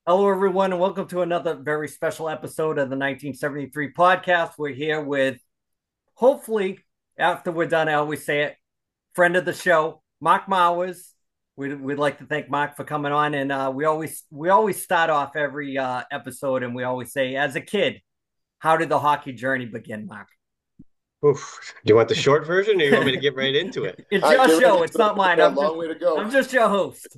Hello, everyone, and welcome to another very special episode of the 1973 podcast. We're here with, hopefully, after we're done, I always say it, friend of the show, Mark Mowers. We'd like to thank Mark for coming on, and we always start off every episode, and we always say, as a kid, how did the hockey journey begin, Mark? Oof. Do you want the short version or you want me to get right into it? It's All right, your get ready show. to It's not mine. got a long way to go. I'm just your host.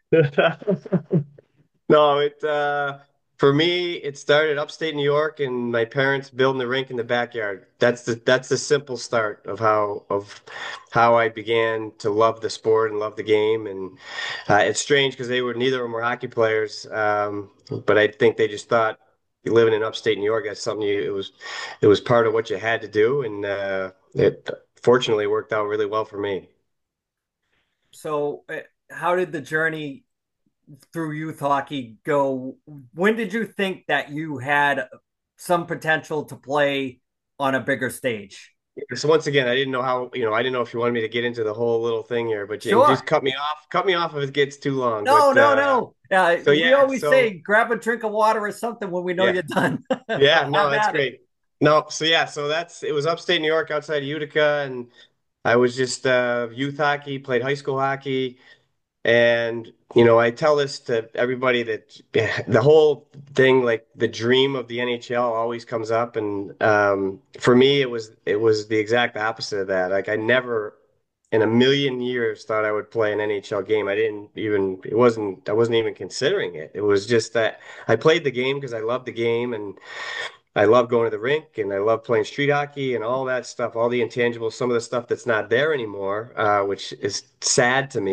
No, for me it started upstate New York and my parents building the rink in the backyard. That's the simple start of how I began to love the sport and love the game. And it's strange because neither of them were hockey players, but I think they just thought living in upstate New York, that's something it was part of what you had to do, and it fortunately worked out really well for me. So, how did the journey through youth hockey go? When did you think that you had some potential to play on a bigger stage? So once again, I didn't know I didn't know if you wanted me to get into the whole little thing here, but and Sure. just cut me off if it gets too long. No, But no, no. so We yeah, always so say grab a drink of water or something when we know yeah, you're done. yeah, But no, have that's at it. great. No, so yeah, so it was upstate New York outside of Utica, and I was just youth hockey, played high school hockey. And, I tell this to everybody that the whole thing, like the dream of the NHL always comes up. And for me, it was the exact opposite of that. Like I never in a million years thought I would play an NHL game. I wasn't even considering it. It was just that I played the game because I loved the game and I love going to the rink and I love playing street hockey and all that stuff, all the intangibles, some of the stuff that's not there anymore, which is sad to me.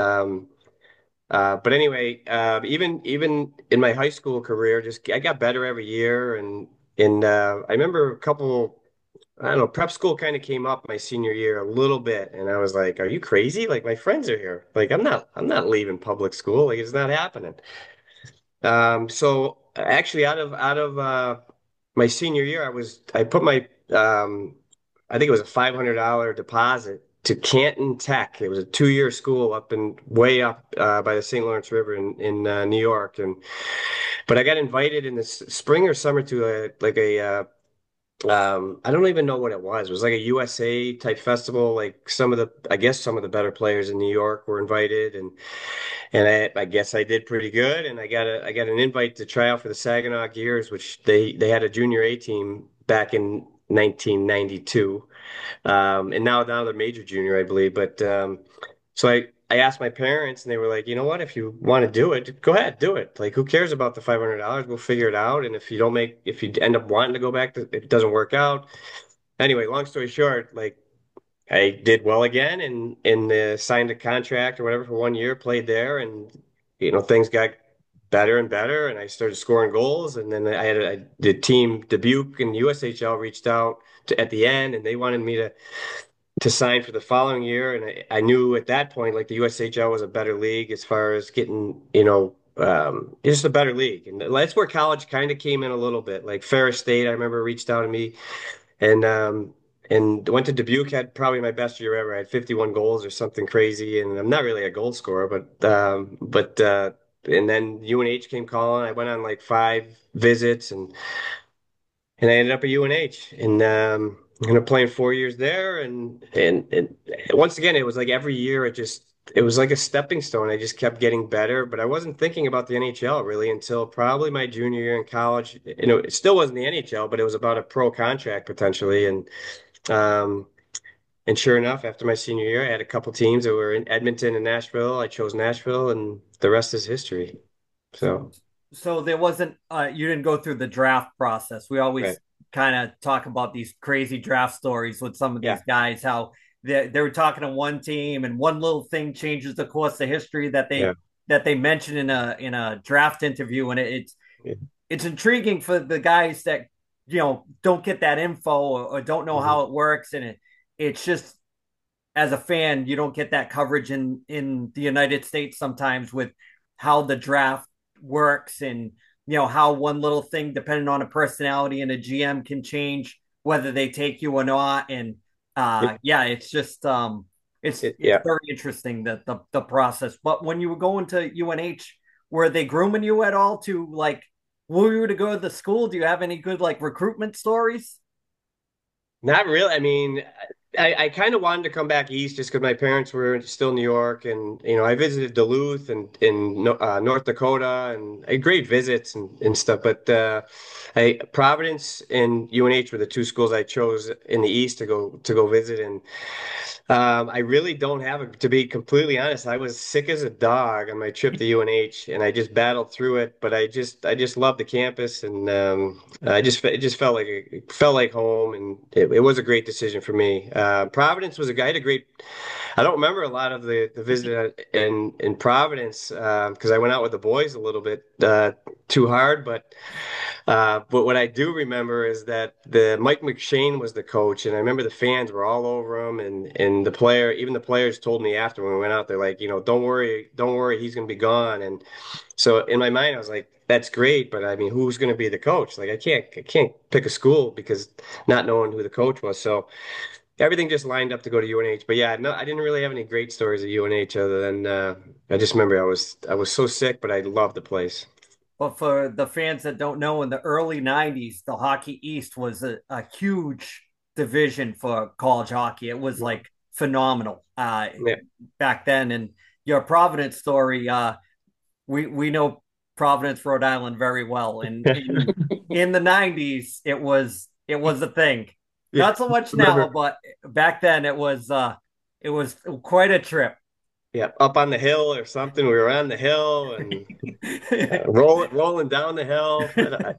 But anyway, even in my high school career, just I got better every year, and I remember a couple. I don't know, prep school kind of came up my senior year a little bit, and I was like, "Are you crazy? Like my friends are here. Like I'm not leaving public school. Like it's not happening." So actually, out of my senior year, I put my I think it was a $500 deposit to Canton Tech. It was a 2-year school up and way up by the St. Lawrence River in New York, and but I got invited in the spring or summer to I don't even know what it was. It was like a USA type festival. Like I guess some of the better players in New York were invited, and I guess I did pretty good. And I got an invite to try out for the Saginaw Gears, which they had a junior A team back in 1992, and now they're major junior, I believe. But so I asked my parents, and they were like, you know what, if you want to do it, go ahead, do it. Like, who cares about the $500? We'll figure it out. And if you end up wanting to go back, if it doesn't work out. Anyway, long story short, like I did well again and signed a contract or whatever for 1 year, played there, and things got better and better, and I started scoring goals. And then the team Dubuque and USHL reached out at the end, and they wanted me to sign for the following year. And I knew at that point, like the USHL was a better league as far as getting, it's just a better league. And that's where college kind of came in a little bit. Like Ferris State, I remember reached out to me and went to Dubuque, had probably my best year ever. I had 51 goals or something crazy. And I'm not really a goal scorer, but and then UNH came calling. I went on like 5 visits and I ended up at UNH and playing 4 years there. And once again, it was like every year it was like a stepping stone. I just kept getting better, but I wasn't thinking about the NHL really until probably my junior year in college. It still wasn't the NHL, but it was about a pro contract potentially. Um, and sure enough, after my senior year, I had a couple teams that were in Edmonton and Nashville. I chose Nashville, and the rest is history. So, So there wasn't you didn't go through the draft process. We right. always kind of talk about these crazy draft stories with some of Yeah. these guys, how they were talking to one team and one little thing changes the course of history Yeah. that they mentioned in a draft interview. And Yeah. it's intriguing for the guys that don't get that info or don't know Mhm. how it works. And it's just, as a fan, you don't get that coverage in the United States sometimes with how the draft works, and how one little thing, depending on a personality and a GM, can change whether they take you or not. And It, yeah, it's just it's yeah. very interesting, that the process. But when you were going to UNH, were they grooming you at all to like woo you to go to the school? Do you have any good like recruitment stories? Not really. I mean, I kind of wanted to come back east just because my parents were still in New York, and I visited Duluth and in North Dakota, and I had great visits and stuff. But Providence and UNH were the two schools I chose in the east to go visit, and I really don't have it. To be completely honest, I was sick as a dog on my trip to UNH, and I just battled through it. But I just loved the campus, and it just felt like home, and it was a great decision for me. Providence was a guy had a great. I don't remember a lot of the visit in Providence because I went out with the boys a little bit too hard, but what I do remember is that the Mike McShane was the coach, and I remember the fans were all over him, and even the players told me after when we went out, they're like, don't worry, he's going to be gone. And so in my mind, I was like, that's great, but I mean, who's going to be the coach? Like, I can't pick a school because not knowing who the coach was. So everything just lined up to go to UNH. But yeah, no, I didn't really have any great stories at UNH other than I just remember I was so sick, but I loved the place. But for the fans that don't know, in the early 90s, the Hockey East was a huge division for college hockey. It was like phenomenal Yeah. back then. And your Providence story, we know Providence, Rhode Island very well. And in the 90s, it was a thing. Yeah. Not so much now, Remember, but back then it was quite a trip. yeah, up on the hill or something. We were on the hill and rolling down the hill.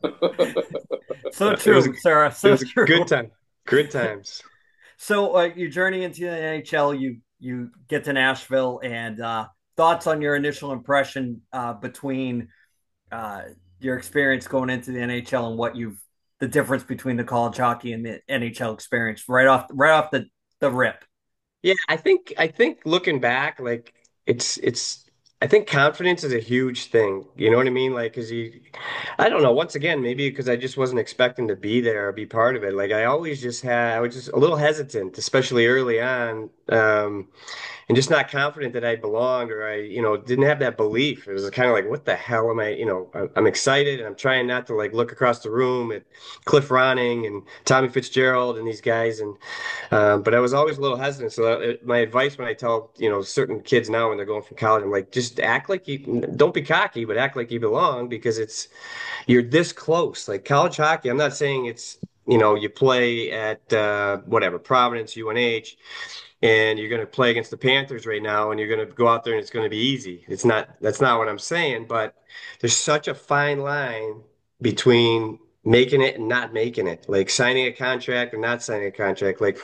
So It was true, Sarah. it So was a good true. time. Good times. So your journey into the NHL, you get to Nashville, and thoughts on your initial impression between uh, your experience going into the NHL and the difference between the college hockey and the NHL experience right off the rip. Yeah, I think looking back, like it's I think confidence is a huge thing. You know what I mean? Like, I don't know. Once again, maybe because I just wasn't expecting to be there or be part of it. Like, I was just a little hesitant, especially early on. And just not confident that I belonged or I didn't have that belief. It was kind of like, what the hell am I? I'm excited and I'm trying not to like look across the room at Cliff Ronning and Tommy Fitzgerald and these guys. But I was always a little hesitant. So my advice when I tell, certain kids now when they're going from college, I'm like, just act like don't be cocky, but act like you belong because you're this close. Like college hockey, I'm not saying you play at whatever, Providence, UNH and you're going to play against the Panthers right now, and you're going to go out there and it's going to be easy. That's not what I'm saying, but there's such a fine line between making it and not making it, like signing a contract or not signing a contract. Like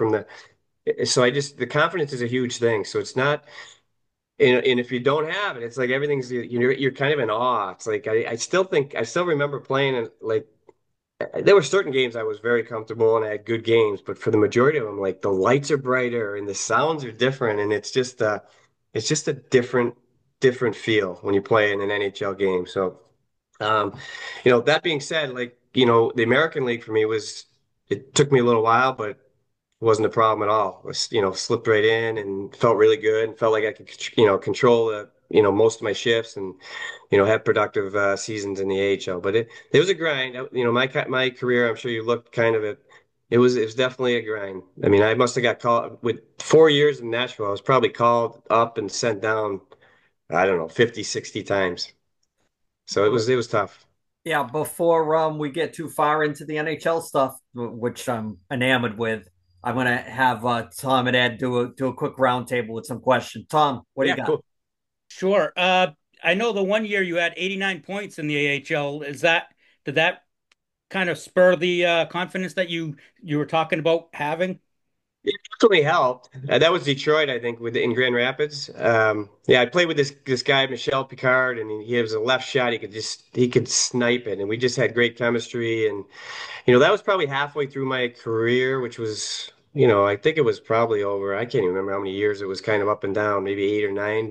the confidence is a huge thing. So it's not, and if you don't have it, it's like everything's, you're kind of in awe. It's like, I still remember playing and like, there were certain games I was very comfortable and I had good games, but for the majority of them, like the lights are brighter and the sounds are different, and it's just a different feel when you play in an NHL game. So, um, that being said, like the American League for me it took me a little while, but it wasn't a problem at all. It was, slipped right in and felt really good and felt like I could control most of my shifts and have productive seasons in the AHL. But it was a grind. My career. I'm sure you looked kind of at. It was definitely a grind. I mean, I must have got called with 4 years in Nashville. I was probably called up and sent down. I don't know, 50, 60 times. So it was tough. Yeah, before we get too far into the NHL stuff, which I'm enamored with, I'm gonna have Tom and Ed do a quick roundtable with some questions. Tom, what do you Yeah, got? cool. Sure. I know the one year you had 89 points in the AHL. Did that kind of spur the confidence that you were talking about having? It definitely helped. That was Detroit, I think, in Grand Rapids. Yeah, I played with this guy Michel Picard, and he was a left shot. He could snipe it, and we just had great chemistry. And that was probably halfway through my career, which was I think it was probably over. I can't even remember how many years it was kind of up and down, maybe 8 or 9.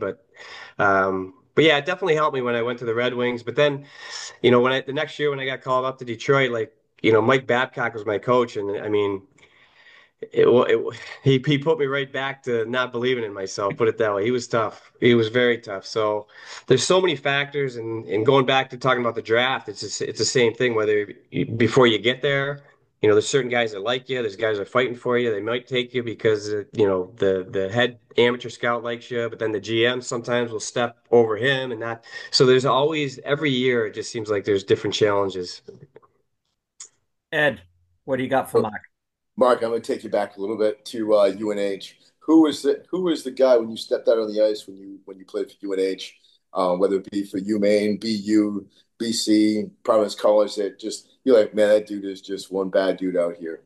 But yeah, it definitely helped me when I went to the Red Wings. But then the next year when I got called up to Detroit, like Mike Babcock was my coach, and I mean. he put me right back to not believing in myself. Put it that way. He was tough. He was very tough. So there's so many factors, and going back to talking about the draft, it's the same thing. Before you get there, there's certain guys that like you. There's guys that are fighting for you. They might take you because the head amateur scout likes you, but then the GM sometimes will step over him and not. So there's always every year. It just seems like there's different challenges. Ed, what do you got for Mark? Mark, I'm going to take you back a little bit to UNH. Who was the guy when you stepped out on the ice when you played for UNH, whether it be for UMaine, BU, BC, Providence College, that just you're like, man, that dude is just one bad dude out here.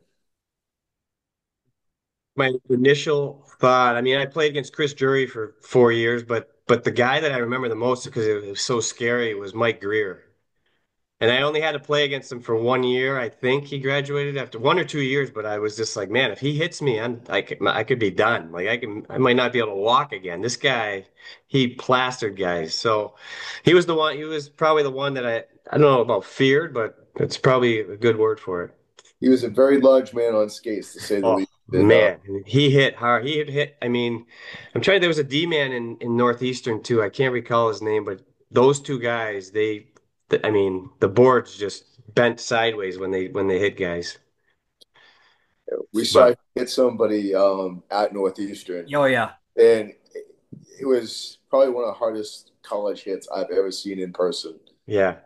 My initial thought, I mean, I played against Chris Drury for 4 years, but the guy that I remember the most because it was so scary was Mike Greer. And I only had to play against him for 1 year. I think he graduated after 1 or 2 years, but I was just like, man, if he hits me, I could be done. Like I might not be able to walk again. This guy, he plastered guys. So he was the one. He was probably the one that I don't know about feared, but it's probably a good word for it. He was a very large man on skates, to say the Oh least. And man, he hit hard. He hit. I mean, I'm trying. There was a D man in Northeastern too. I can't recall his name, but those two guys, I mean, the boards just bent sideways when they hit guys. we saw But him hit somebody at Northeastern, Oh yeah. and it was probably one of the hardest college hits I've ever seen in person. yeah,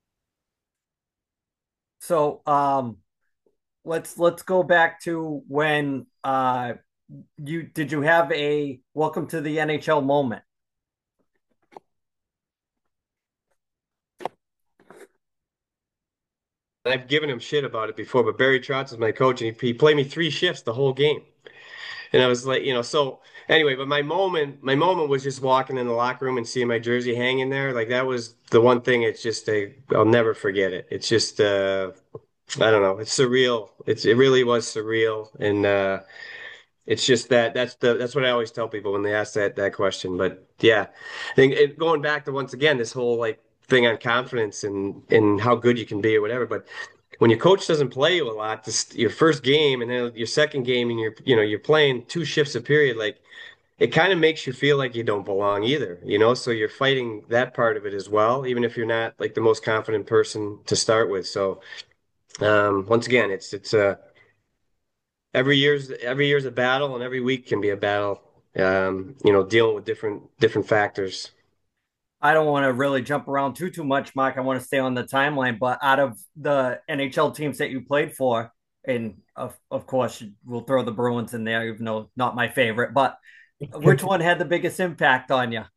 So let's go back to when you have a welcome to the NHL moment? I've given him shit about it before. But Barry Trotz is my coach, and he played me 3 shifts the whole game. And I was like, so anyway, but my moment was just walking in the locker room and seeing my jersey hanging there. Like that was the one thing. It's just I'll never forget it. It's just I don't know. It's surreal. It really was surreal, and it's just that's what I always tell people when they ask that question. But yeah, I think going back to once again this whole like thing on confidence and how good you can be or whatever. But when your coach doesn't play you a lot, your first game and then your second game and you're playing 2 shifts a period, like it kind of makes you feel like you don't belong either. So you're fighting that part of it as well, even if you're not like the most confident person to start with. So once again, it's every year's a battle, and every week can be a battle. Dealing with different factors. I don't want to really jump around too much, Mark. I want to stay on the timeline. But out of the NHL teams that you played for, and of course we'll throw the Bruins in there, even though not my favorite. But which one had the biggest impact on you?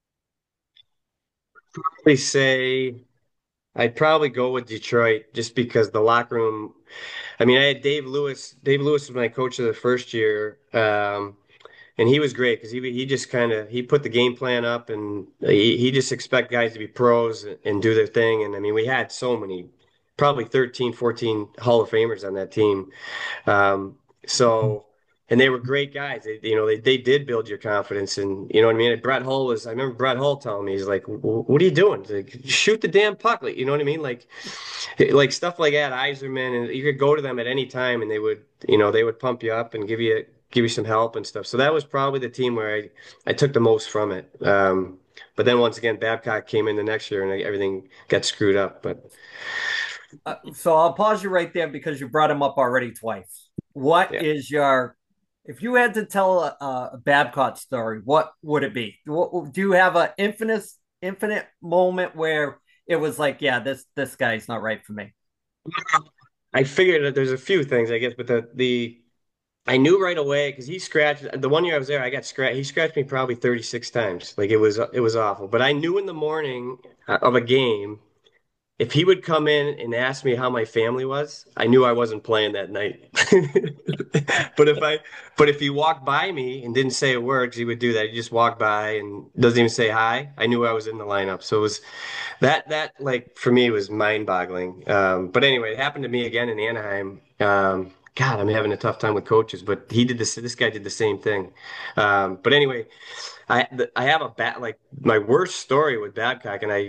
Probably say I'd probably go with Detroit just because the locker room. I mean, I had Dave Lewis. Dave Lewis was my coach of the first year. And he was great because he just kind of he put the game plan up and he just expect guys to be pros and do their thing. And I mean, we had so many, probably 13, 14 Hall of Famers on that team. Um, so, and they were great guys. They did build your confidence, and you know what I mean. And I remember Brett Hull telling me, he's like, "What are you doing? Like, shoot the damn puck!" Like, you know what I mean? Like stuff like that. Yzerman, and you could go to them at any time, and they would pump you up and give you some help and stuff. So that was probably the team where I took the most from it. But then once again, Babcock came in the next year, and everything got screwed up. But So I'll pause you right there because you brought him up already twice. What yeah. is your, if you had to tell a Babcock story, what would it be? Do you have an infinite moment where it was like, yeah, this guy's not right for me? I figured that there's a few things, I guess, but the I knew right away because he scratched the 1 year I was there. I got scratched. He scratched me probably 36 times. Like it was awful. But I knew in the morning of a game, if he would come in and ask me how my family was, I knew I wasn't playing that night. But if he walked by me and didn't say a word, because he would do that, he just walked by and doesn't even say hi. I knew I was in the lineup. So it was that like for me was mind-boggling. But anyway, it happened to me again in Anaheim. God, I'm having a tough time with coaches, but he did this. This guy did the same thing. But anyway, I have a bat like my worst story with Babcock, and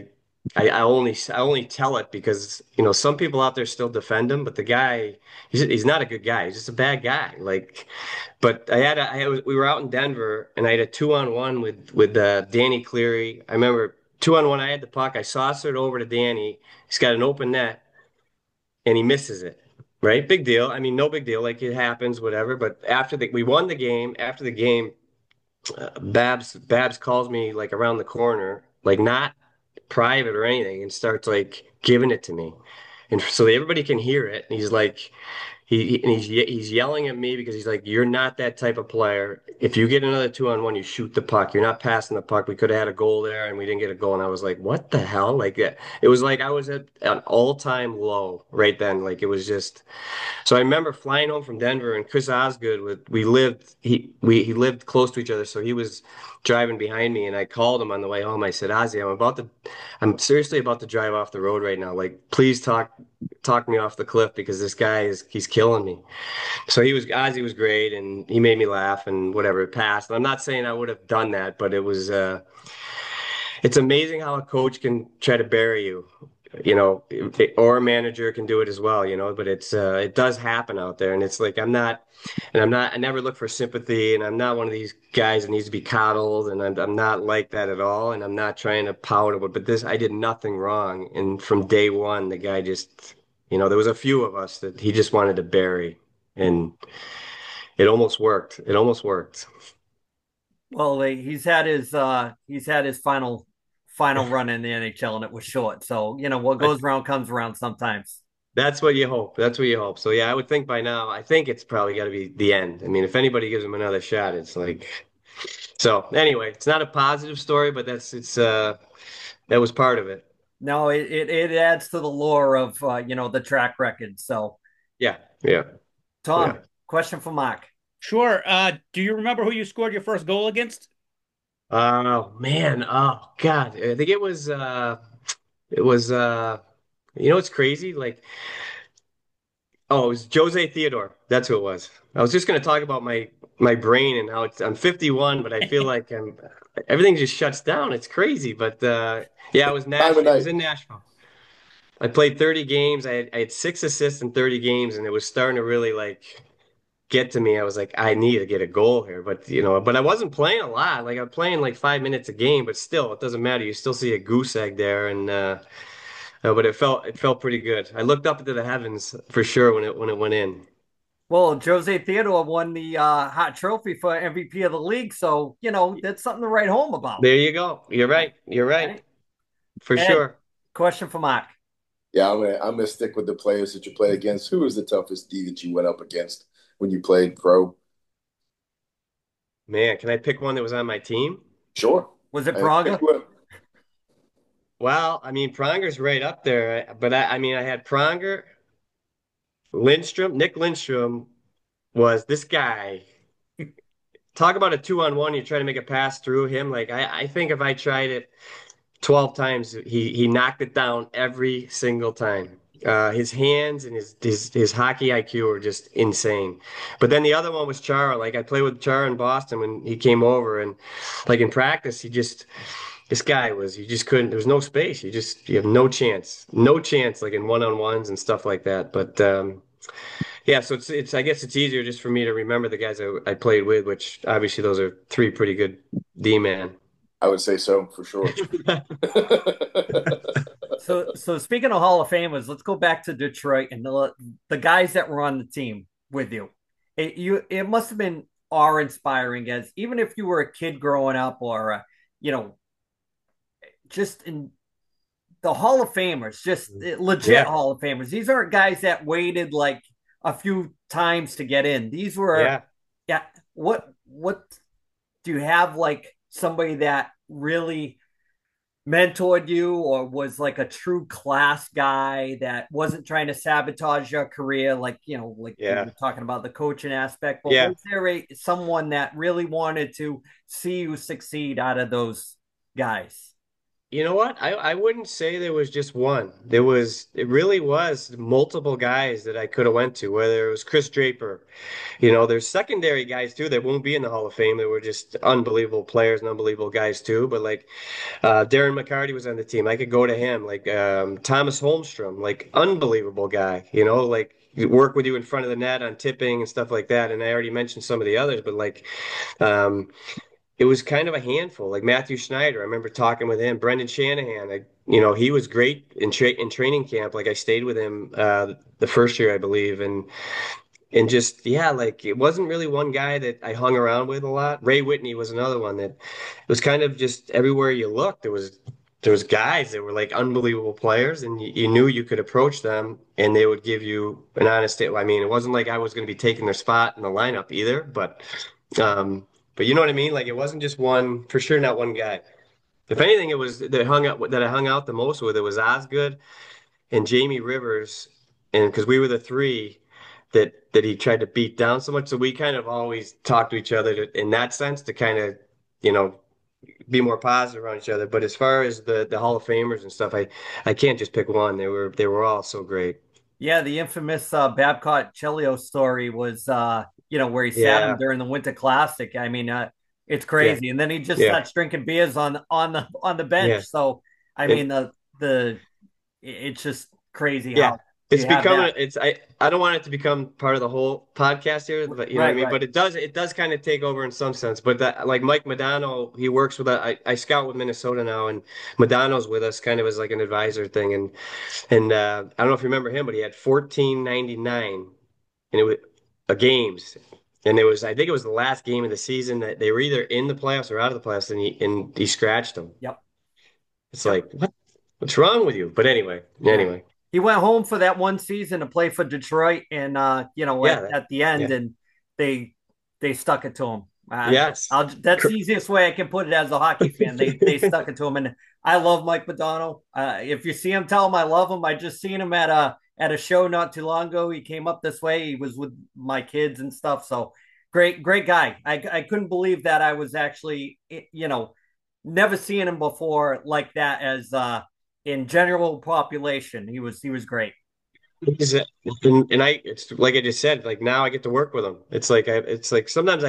I only tell it because some people out there still defend him, but the guy he's not a good guy. He's just a bad guy. Like, but we were out in Denver and I had a 2-on-1 with Danny Cleary. I remember 2-on-1. I had the puck. I saucered it over to Danny. He's got an open net and he misses it. Right, big deal. I mean, no big deal. Like it happens, whatever. But we won the game. After the game, Babs calls me like around the corner, like not private or anything, and starts like giving it to me, and so everybody can hear it. And he's like, he's yelling at me because he's like, "You're not that type of player. If you get another 2-on-1, you shoot the puck. You're not passing the puck. We could have had a goal there, and we didn't get a goal." And I was like, "What the hell?" Like it was like I was at an all-time low right then. Like it was just. So I remember flying home from Denver and Chris Osgood he lived close to each other, so he was driving behind me and I called him on the way home. I said, Ozzy, I'm seriously about to drive off the road right now. Like please talk me off the cliff because this guy he's killing me. So Ozzy was great and he made me laugh and whatever it passed. And I'm not saying I would have done that, but it's amazing how a coach can try to bury you, or a manager can do it as well, but it does happen out there. And it's like, I never look for sympathy and I'm not one of these guys that needs to be coddled. And I'm not like that at all. And I'm not trying to pout about, but I did nothing wrong. And from day one, the guy just, there was a few of us that he just wanted to bury and it almost worked. It almost worked. Well, he's had his final run in the NHL, and it was short. So what goes around comes around sometimes. That's what you hope. That's what you hope. So yeah, I would think by now, I think it's probably got to be the end. I mean, if anybody gives him another shot, it's like so. Anyway, it's not a positive story, but that was part of it. No, it adds to the lore of the track record. So, Yeah, yeah, Tom, yeah. question for Mark. Sure. Do you remember who you scored your first goal against? Oh man, oh God, I think it was it's crazy. Like oh, it was Jose Theodore. That's who it was. I was just going to talk about my brain and how I'm 51, but I feel like everything just shuts down. It's crazy, but yeah, Time of It was night. in Nashville. I played 30 games. I had 6 assists in 30 games, and it was starting to really like get to me. I was like, I need to get a goal here, but I wasn't playing a lot. Like I'm playing like 5 minutes a game, but still, it doesn't matter. You still see a goose egg there, and but it felt pretty good. I looked up into the heavens for sure when it went in. Well, Jose Theodore won the Hart Trophy for MVP of the league, so that's something to write home about. There you go. You're right. You're right. Right? For Ed, sure. question for Mark. Yeah, I'm gonna stick with the players that you play against. Who was the toughest D that you went up against when you played pro? Man, can I pick one that was on my team? Sure. Was it I think Praga? Well, I mean, Pronger's right up there, but I mean, I had Pronger, Nick Lindstrom was this guy. Talk about a 2-on-1. You try to make a pass through him. Like I think if I tried it 12 times, he knocked it down every single time. His hands and his hockey IQ were just insane. But then the other one was Chara. Like I played with Chara in Boston when he came over, and like in practice, this guy was you just couldn't. There was no space. You have no chance, no chance. Like in one-on-ones and stuff like that. But yeah, so it's I guess it's easier just for me to remember the guys I played with, which obviously those are three pretty good D-man. I would say so for sure. So speaking of Hall of Famers, let's go back to Detroit and the guys that were on the team with you. It must have been awe-inspiring as even if you were a kid growing up or you know just in the Hall of Famers, just legit Yeah, Hall of Famers. These aren't guys that waited like a few times to get in. These were, yeah. yeah. What do you have like somebody that really mentored you or was like a true class guy that wasn't trying to sabotage your career like like you Yeah. were talking about the coaching aspect, but Yeah. was there someone that really wanted to see you succeed out of those guys? You know what? I wouldn't say there was just one. It really was multiple guys that I could have went to, whether it was Chris Draper. There's secondary guys too that won't be in the Hall of Fame that were just unbelievable players and unbelievable guys too. But like Darren McCarty was on the team. I could go to him. Like Thomas Holmstrom, like unbelievable guy, like work with you in front of the net on tipping and stuff like that. And I already mentioned some of the others, but like um, it was kind of a handful. Like Matthew Schneider, I remember talking with him. Brendan Shanahan, he was great in training camp. Like I stayed with him the first year, I believe, and just yeah, like it wasn't really one guy that I hung around with a lot. Ray Whitney was another one that it was kind of just everywhere you looked, there was guys that were like unbelievable players, and you knew you could approach them, and they would give you an honest. I mean, it wasn't like I was going to be taking their spot in the lineup either, um, but you know what I mean. Like it wasn't just one, for sure, not one guy. If anything, it was that I hung out the most with. It was Osgood and Jamie Rivers, and because we were the three that he tried to beat down so much, so we kind of always talked to each other in that sense to kind of you know be more positive around each other. But as far as the Hall of Famers and stuff, I can't just pick one. They were all so great. Yeah, the infamous Babcock Chelio story was, where he sat him Yeah, during the Winter Classic. I mean, it's yeah, crazy. And then he just yeah, starts drinking beers on the bench. yeah. So, I And mean, the it's just crazy yeah, how it's you have becoming that. it's I don't want it to become part of the whole podcast here, but you know what I Right, mean. right. But it does kind of take over in some sense. But that like Mike Modano, he works with I scout with Minnesota now, and Modano's with us kind of as like an advisor thing. And I don't know if you remember him, but he had 1499, and it was games. And I think it was the last game of the season that they were either in the playoffs or out of the playoffs, and he scratched them. Yep, It's yep. like, what's wrong with you? But anyway, Yeah. anyway, He went home for that one season to play for Detroit, and yeah, at the end, yeah, and they they stuck it to him. yes. That's the easiest way I can put it as a hockey fan. They stuck it to him, and I love Mike Modano. If you see him, tell him I love him. I just seen him at a show not too long ago. He came up this way. He was with my kids and stuff. So great guy. I couldn't believe that I was actually never seeing him before like that as in general population. He was great. He's a- and it's like I just said, like now I get to work with him. It's like sometimes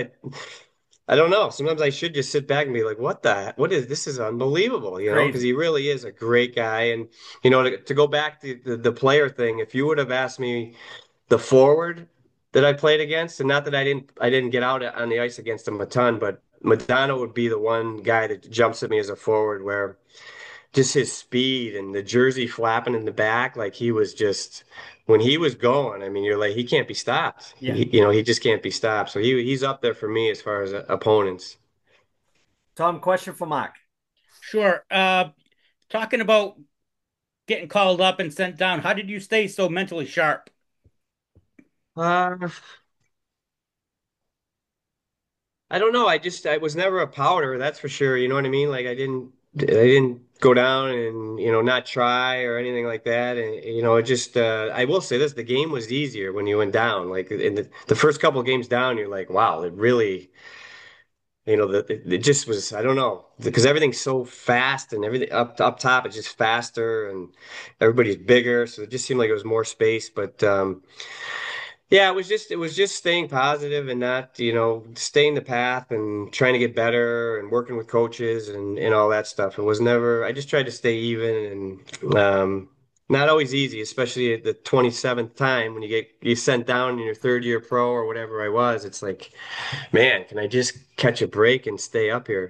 I don't know. Sometimes I should just sit back and be like, what is this is unbelievable, because Crazy. he really is a great guy. And, to go back to the player thing, if you would have asked me the forward that I played against, and not that I didn't get out on the ice against him a ton, but Madonna would be the one guy that jumps at me as a forward where just his speed and the jersey flapping in the back, like he was just when he was going. I mean, you're like he can't be stopped. Yeah. He just can't be stopped. So he's up there for me as far as opponents. Tom, question for Mark. Sure. Talking about getting called up and sent down, how did you stay so mentally sharp? Uh, I don't know. I was never a powder, that's for sure. You know what I mean? Like I didn't go down and not try or anything like that. And it just I will say this: the game was easier when you went down. Like in the first couple of games down, you're like, wow, it really. It just was, I don't know, because everything's so fast and everything up top is just faster and everybody's bigger, so it just seemed like it was more space. But yeah, it was just staying positive and not, staying the path and trying to get better and working with coaches and all that stuff. It was never, I just tried to stay even and not always easy, especially at the 27th time when you sent down in your third year pro or whatever I was. It's like, man, can I just catch a break and stay up here?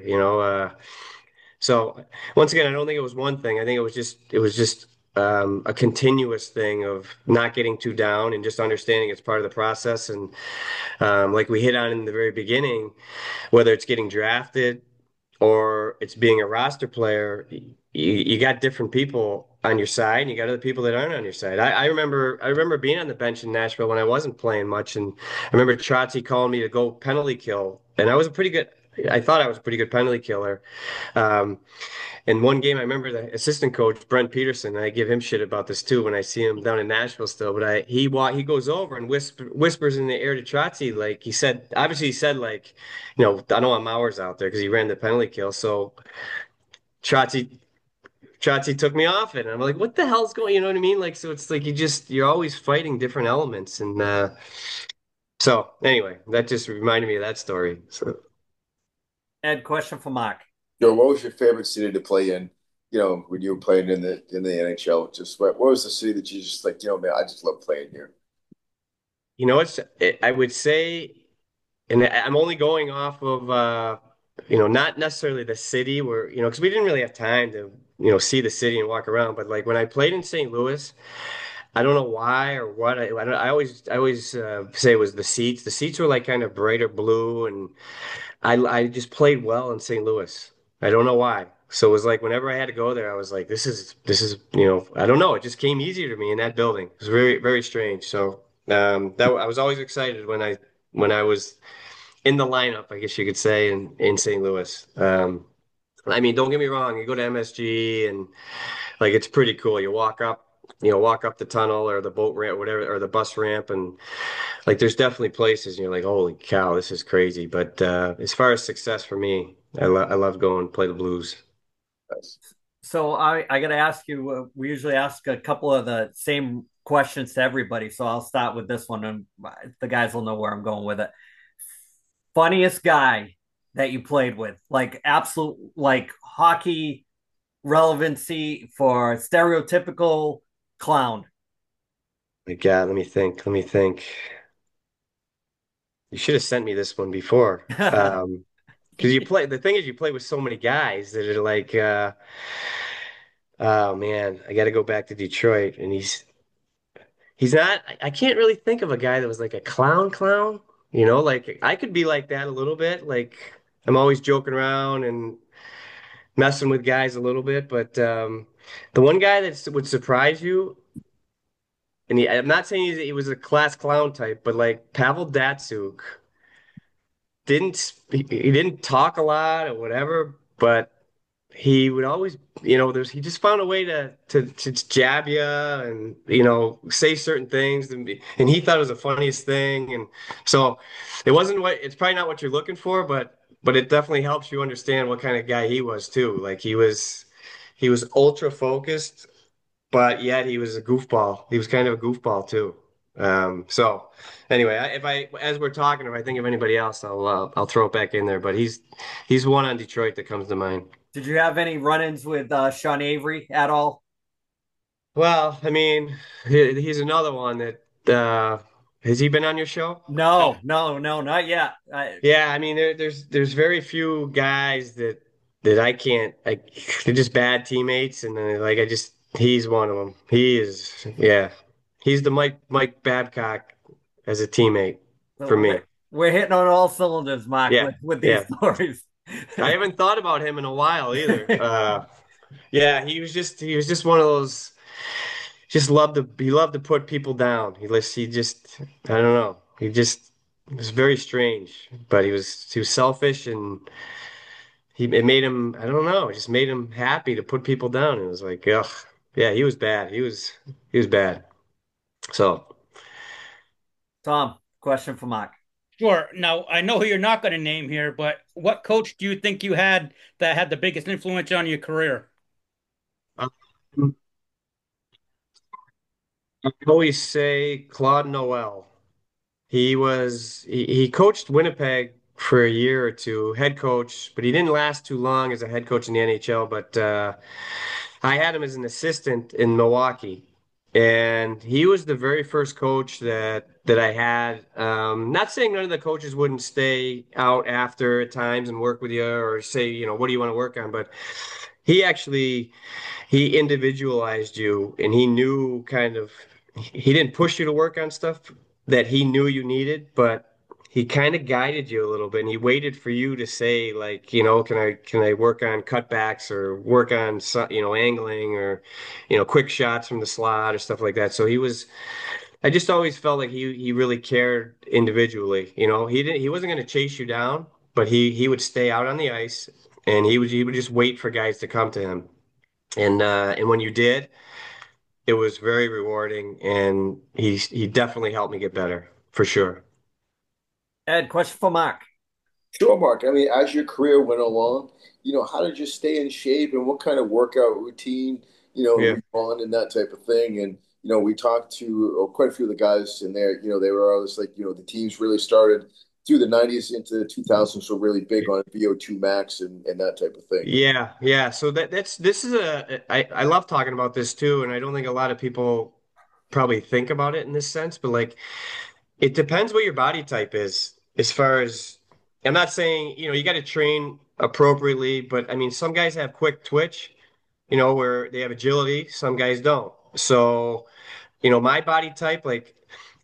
So once again, I don't think it was one thing. I think it was just a continuous thing of not getting too down and just understanding it's part of the process. And like we hit on in the very beginning, whether it's getting drafted or it's being a roster player, you got different people on your side, and you got other people that aren't on your side. I remember being on the bench in Nashville when I wasn't playing much, and I remember Trotzy calling me to go penalty kill, and I thought I was a pretty good penalty killer. Um, in one game, I remember the assistant coach Brent Peterson. And I give him shit about this too when I see him down in Nashville still. But he goes over and whispers in the air to Trotzy, like he said like, I don't want Mowers out there because he ran the penalty kill. So Trotzy Shotzi took me off it. And I'm like, what the hell's going, you know what I mean? Like, so it's like you're always fighting different elements. And so anyway, that just reminded me of that story. So Ed, question for Mark. Joe, what was your favorite city to play in? You know, when you were playing in the NHL, just what was the city that you just like? You know, man, I just love playing here. you know, I would say, and I'm only going off of not necessarily the city where, because we didn't really have time to, see the city and walk around. But like when I played in St. Louis, I don't know why or what. I always say it was the seats. The seats were like kind of brighter blue, and I just played well in St. Louis. I don't know why. So it was like whenever I had to go there, I was like, this is I don't know. It just came easier to me in that building. It was very very strange. So that I was always excited when I was in the lineup, I guess you could say, in St. Louis. I mean, don't get me wrong. You go to MSG and like it's pretty cool. You walk up the tunnel or the boat ramp, whatever, or the bus ramp, and like there's definitely places and you're like, holy cow, this is crazy. But as far as success for me, I love going play the Blues. Nice. So I got to ask you. We usually ask a couple of the same questions to everybody. So I'll start with this one, and the guys will know where I'm going with it. Funniest guy that you played with, like absolute, like hockey relevancy for stereotypical clown. My God, let me think. Let me think. You should have sent me this one before. Because the thing is, you play with so many guys that are like, oh man, I got to go back to Detroit, and he's not. I can't really think of a guy that was like a clown clown. Like I could be like that a little bit. Like I'm always joking around and messing with guys a little bit, but the one guy that would surprise you, and I'm not saying he was a class clown type, but like Pavel Datsuk he didn't talk a lot or whatever, but he would always, he just found a way to jab you and say certain things and he thought it was the funniest thing, and so it's probably not what you're looking for, but it definitely helps you understand what kind of guy he was too. Like he was ultra focused, but yet he was a goofball. He was kind of a goofball too. So anyway, as we're talking, if I think of anybody else, I'll throw it back in there. But he's one on Detroit that comes to mind. Did you have any run-ins with Sean Avery at all? Well, I mean, he's another one that has he been on your show? No, No. no, no, not yet. Yeah, I mean, there's very few guys that I can't like. They're just bad teammates, and like he's one of them. He is, yeah, he's the Mike Babcock as a teammate So for me. we're hitting on all cylinders, Mark, Yeah, with these yeah. stories. I haven't thought about him in a while either. Yeah, he was just one of those. He loved to put people down. He just I don't know. He just it was very strange, but he was selfish and it made him, I don't know, it just made him happy to put people down. It was like, ugh, yeah, he was bad. He was bad. So, Tom, question for Mark. Sure. Now, I know who you're not going to name here, but what coach do you think you had that had the biggest influence on your career? um, I always say Claude Noel. He coached Winnipeg for a year or two, head coach, but he didn't last too long as a head coach in the NHL. But I had him as an assistant in Milwaukee, and he was the very first coach that I had. Not saying none of the coaches wouldn't stay out after at times and work with you or say, what do you want to work on? But he actually he individualized you, and he knew kind of he didn't push you to work on stuff that he knew you needed, but he kind of guided you a little bit, and he waited for you to say like, can I work on cutbacks or work on angling or quick shots from the slot or stuff like that. So I just always felt like he really cared individually. He wasn't going to chase you down, but he would stay out on the ice and he would just wait for guys to come to him. And when you did, it was very rewarding, and he definitely helped me get better for sure. Ed, question for Mark. Sure, Mark. I mean, as your career went along, how did you stay in shape and what kind of workout routine, were Yeah. you on and that type of thing? And, we talked to quite a few of the guys in there, they were always like, the teams really started through the 90s into the 2000s, so really big on VO2 max and that type of thing. Yeah, yeah. So that's this is I love talking about this too, and I don't think a lot of people probably think about it in this sense, but like it depends what your body type is as far as I'm not saying, you got to train appropriately, but I mean some guys have quick twitch, where they have agility, some guys don't. So, my body type, like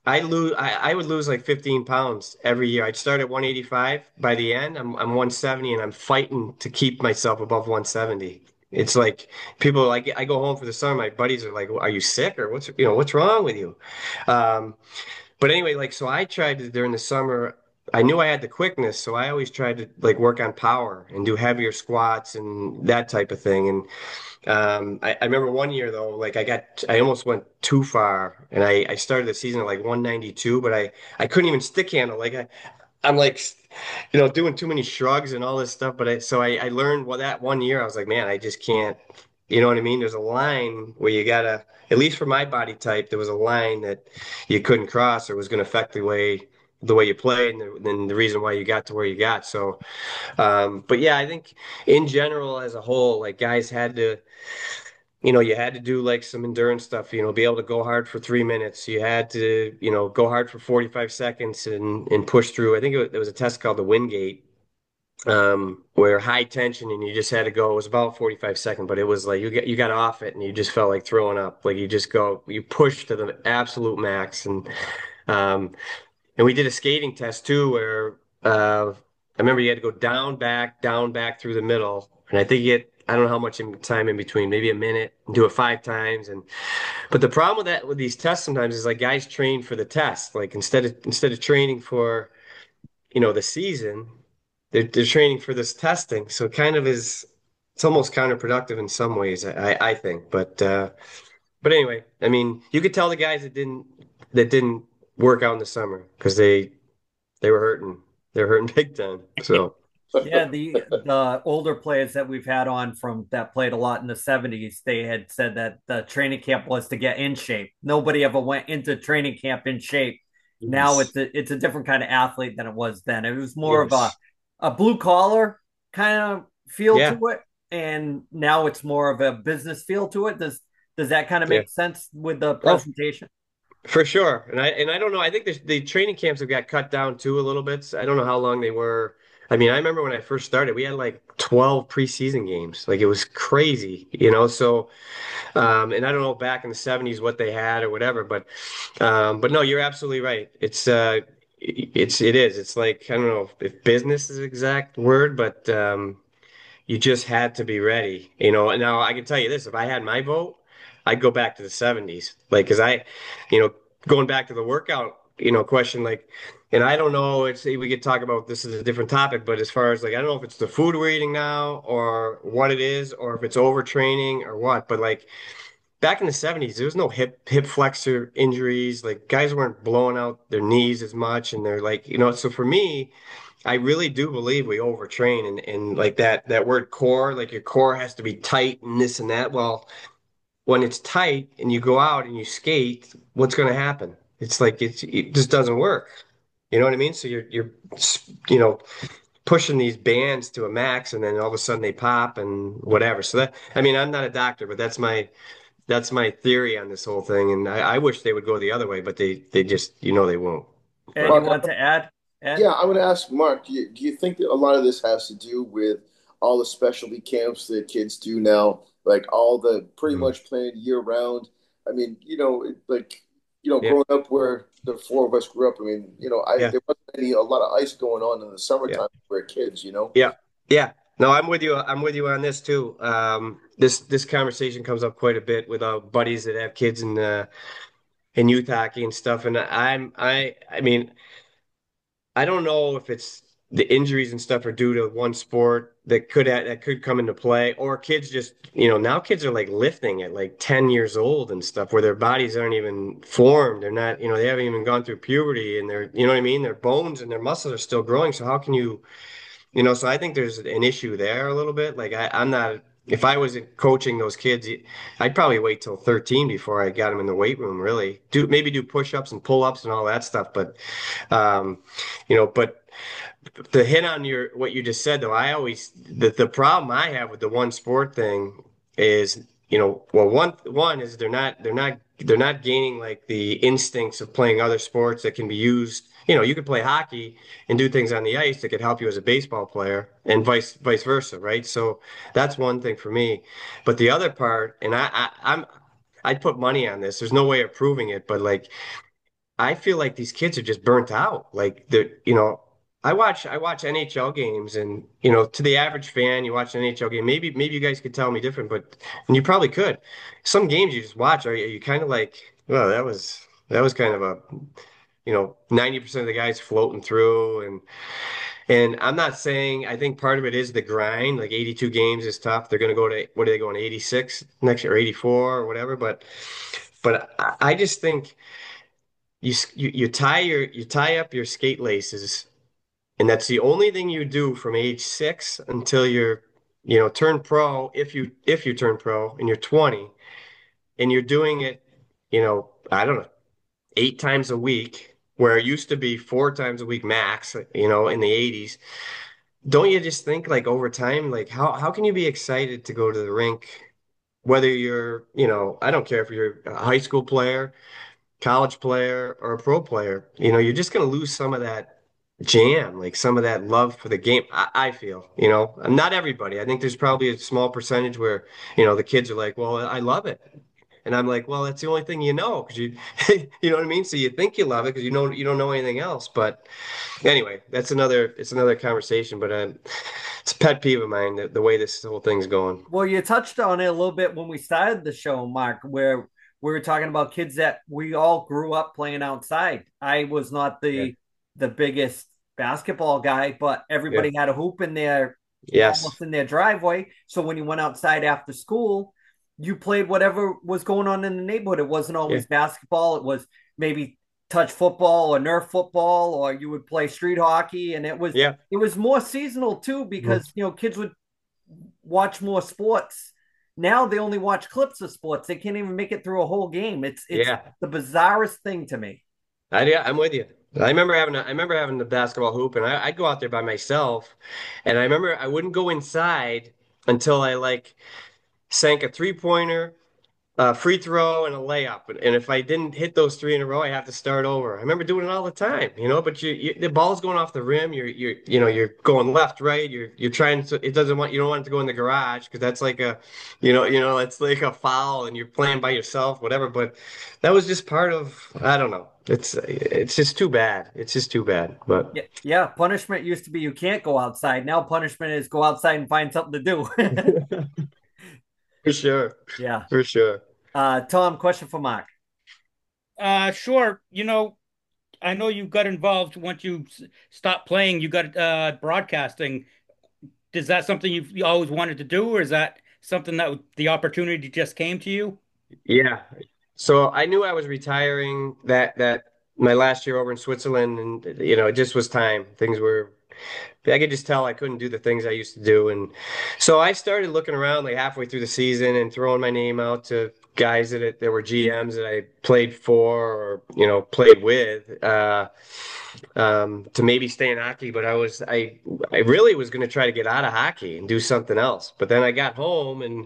I would lose like 15 pounds every year. I'd start at 185. By the end, I'm 170 and I'm fighting to keep myself above 170. It's like people like I go home for the summer, my buddies are like, "Are you sick or what's wrong with you?" Um, but anyway, like so I tried to during the summer, I knew I had the quickness, so I always tried to like work on power and do heavier squats and that type of thing. And I remember one year though, like I almost went too far, and I started the season at like 192, but I couldn't even stick handle. I'm like, doing too many shrugs and all this stuff. But I learned what that one year I was like, man, I just can't. You know what I mean? There's a line where you gotta, at least for my body type, there was a line that you couldn't cross or was going to affect the way you played and then the reason why you got to where you got. So, but yeah, I think in general as a whole, like guys had to you had to do like some endurance stuff, be able to go hard for 3 minutes. You had to, go hard for 45 seconds and push through. I think there was a test called the Wingate, where high tension and you just had to go. It was about 45 seconds, but it was like you got off it and you just felt like throwing up. Like you push to the absolute max. Um, and we did a skating test too, where I remember you had to go down, back through the middle. And I think I don't know how much time in between, maybe a minute, and do it 5 times. But the problem with that, with these tests sometimes is like guys train for the test. Like instead of training for, the season, they're training for this testing. So it kind of it's almost counterproductive in some ways, I think. But anyway, I mean, you could tell the guys that didn't work out in the summer because they were hurting. They were hurting big time. So Yeah, the older players that we've had on from that played a lot in the 70s, they had said that the training camp was to get in shape. Nobody ever went into training camp in shape. Now yes, it's a different kind of athlete than it was then. It was more of yes, a blue collar kind of feel to yeah, it, and now it's more of a business feel to it. Does that kind of yeah. make sense with the Oh, presentation? for sure. And I don't know. I think the training camps have got cut down too a little bit. So I don't know how long they were. I mean, I remember when I first started, we had like 12 preseason games. Like it was crazy. So and I don't know back in the 70s what they had or whatever, but no, you're absolutely right. It is. It's like I don't know if business is the exact word, but you just had to be ready. And now I can tell you this, if I had my vote, I'd go back to the 70s. Like, cause you know, going back to the workout, question, like, and I don't know, we could talk about this is a different topic, but as far as like, I don't know if it's the food we're eating now or what it is, or if it's overtraining or what, but like back in the 70s, there was no hip flexor injuries. Like guys weren't blowing out their knees as much. And they're like, so for me, I really do believe we overtrain and like that word core, like your core has to be tight and this and that. Well, when it's tight and you go out and you skate, what's going to happen? It's like it just doesn't work. You know what I mean? So you're you know pushing these bands to a max and then all of a sudden they pop and whatever. So that I mean, I'm not a doctor, but that's my theory on this whole thing. And I wish they would go the other way, but they just they won't. Ed, But you Mark, want to add? Ed? yeah, I would ask Mark, do you think that a lot of this has to do with all the specialty camps that kids do now, like all the pretty mm, much playing year round? I mean, yeah, growing up where the four of us grew up, I mean, yeah. there wasn't a lot of ice going on in the Yeah. summertime when we were kids. Yeah, yeah. No, I'm with you. I'm with you on this too. This conversation comes up quite a bit with our buddies that have kids in youth hockey and stuff. And I mean, I don't know if it's the injuries and stuff are due to one sport that could come into play, or kids just now kids are like lifting at like 10 years old and stuff, where their bodies aren't even formed. They're not, they haven't even gone through puberty, and they're, you know what I mean. Their bones and their muscles are still growing. So how can you? So I think there's an issue there a little bit. Like I'm not, if I was coaching those kids, I'd probably wait till 13 before I got them in the weight room, really. Maybe do push-ups and pull-ups and all that stuff. Um, but to hit on what you just said though, the problem I have with the one sport thing is, well, one is they're not gaining like the instincts of playing other sports that can be used. You could play hockey and do things on the ice that could help you as a baseball player and vice versa, right? So that's one thing for me. But the other part, and I'd put money on this. There's no way of proving it, but like I feel like these kids are just burnt out. Like I watch NHL games, and to the average fan, you watch an NHL game. Maybe you guys could tell me different, and you probably could. Some games you just watch, are you kind of like, well, that was kind of a 90% of the guys floating through, and I'm not saying, I think part of it is the grind. Like 82 games is tough. They're going to go to, what are they going, 86 next year, or 84 or whatever. But I just think you tie up your skate laces, and that's the only thing you do from age 6 until turn pro. If you turn pro and you're 20, and you're doing it, I don't know, 8 times a week, where it used to be 4 times a week max, in the 80s. Don't you just think, like, over time, like how can you be excited to go to the rink, whether you're, I don't care if you're a high school player, college player, or a pro player. You're just going to lose some of that jam, like some of that love for the game. I feel, not everybody. I think there's probably a small percentage where, the kids are like, well, I love it. And I'm like, well, that's the only thing because you know what I mean? So you think you love it because you don't know anything else. But anyway, it's another conversation. But it's a pet peeve of mine, the way this whole thing's going. Well, you touched on it a little bit when we started the show, Mark, where we were talking about kids that we all grew up playing outside. I was not Yeah. the biggest basketball guy, but Yeah. everybody had a hoop in their Yes. almost in their driveway. So when you went outside after school, you played whatever was going on in the neighborhood. It wasn't Yeah. always basketball. It was maybe touch football or Nerf football, or you would play street hockey, and Yeah. it was more seasonal too Mhm. because kids would watch more sports. Now they only watch clips of sports. They can't even make it through a whole game. It's Yeah. the bizarrest thing to me. Yeah, I'm with you. I remember having the basketball hoop, and I'd go out there by myself, and I remember I wouldn't go inside until I like sank a 3-pointer, a free throw, and a layup. And if I didn't hit those three in a row, I have to start over. I remember doing it all the time, But the ball's going off the rim. You're going left, right. You're trying to. It doesn't want You don't want it to go in the garage because that's like it's like a foul, and you're playing by yourself, whatever. But that was just part of. I don't know. It's just too bad. It's just too bad. But Yeah, yeah. Punishment used to be you can't go outside. Now punishment is go outside and find something to do. for sure, Yeah. for sure. Tom, question for Mark. Sure. I know you got involved once you stopped playing, you got broadcasting. Is that something you always wanted to do, or is that something that the opportunity just came to you? Yeah. So I knew I was retiring that my last year over in Switzerland, and it just was time. I could just tell I couldn't do the things I used to do, and so I started looking around like halfway through the season and throwing my name out to guys that were GMs that I played for or played with, to maybe stay in hockey. But I really was going to try to get out of hockey and do something else. But then I got home, and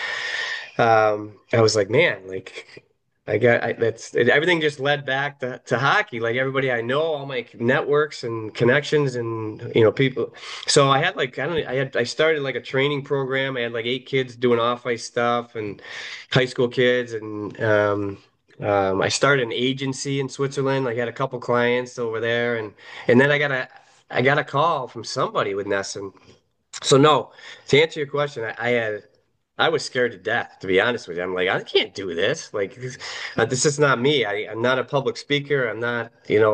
I was like, man, like everything just led back to hockey. Like everybody I know, all my networks and connections and people. So I had like, I don't I started like a training program. I had like 8 kids doing off ice stuff and high school kids, and I started an agency in Switzerland. I had a couple clients over there, and then I got a call from somebody with Nesson. So no, to answer your question, I was scared to death, to be honest with you. I'm like, I can't do this. Like, this is not me. I'm not a public speaker. I'm not,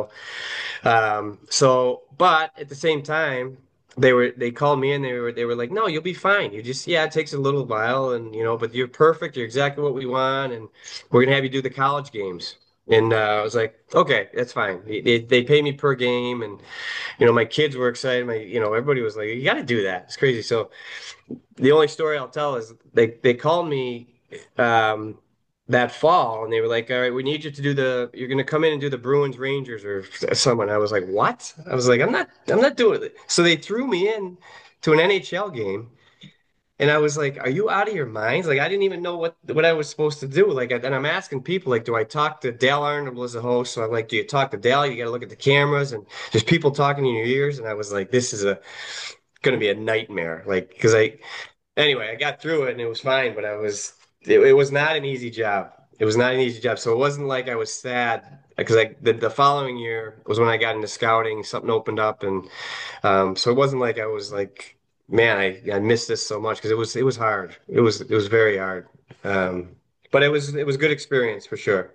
but at the same time, they called me and they were like, no, you'll be fine. Yeah, it takes a little while, and but you're perfect. You're exactly what we want, and we're gonna have you do the college games. And I was like, okay, that's fine. They pay me per game, and my kids were excited. Everybody was like, you got to do that. It's crazy. So the only story I'll tell is they called me um, that fall, and they were like, all right, we need you to you're going to come in and do the Bruins Rangers or someone. I was like, what? I was like, I'm not doing it. So they threw me in to an NHL game. And I was like, "Are you out of your minds?" Like, I didn't even know what I was supposed to do. Like, and I'm asking people, like, do I talk to Dale Arnold as a host? So I'm like, "Do you talk to Dale? You got to look at the cameras, and there's people talking in your ears." And I was like, "This is going to be a nightmare." Like, because anyway, I got through it and it was fine, but it was not an easy job. It was not an easy job. So it wasn't like I was sad because the following year was when I got into scouting. Something opened up, and so it wasn't like I was like, man, I missed this so much because it was hard. It was very hard. Um, but it was good experience for sure.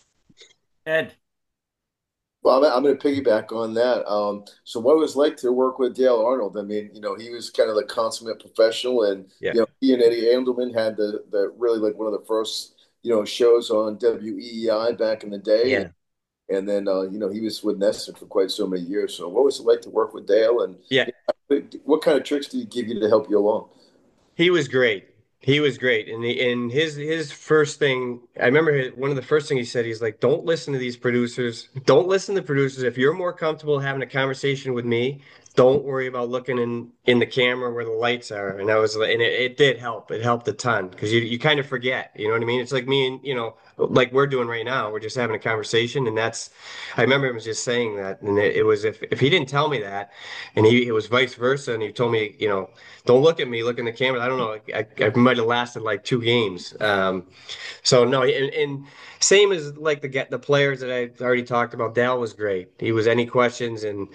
Ed, Well, I'm going to piggyback on that. So what it was like to work with Dale Arnold? I mean, he was kind of the consummate professional, and Yeah. he and Eddie Andelman had the really like one of the first shows on WEEI back in the day, Yeah. and then he was with NESN for quite so many years. So what was it like to work with Dale, and Yeah. what kind of tricks did he give you to help you along? He was great. He was great. And his first thing, I remember one of the first things he said, he's like, don't listen to these producers. Don't listen to producers. If you're more comfortable having a conversation with me, don't worry about looking in the camera where the lights are. And I was like, and it did help. It helped a ton because you kind of forget, you know what I mean? It's like me and, like we're doing right now. We're just having a conversation, and I remember him just saying that. And it was, if he didn't tell me that, and it was vice versa, and he told me, don't look at me, look in the camera. I don't know. I might have lasted like 2 games. So no, and same as like the players that I already talked about. Dal was great. He was any questions, and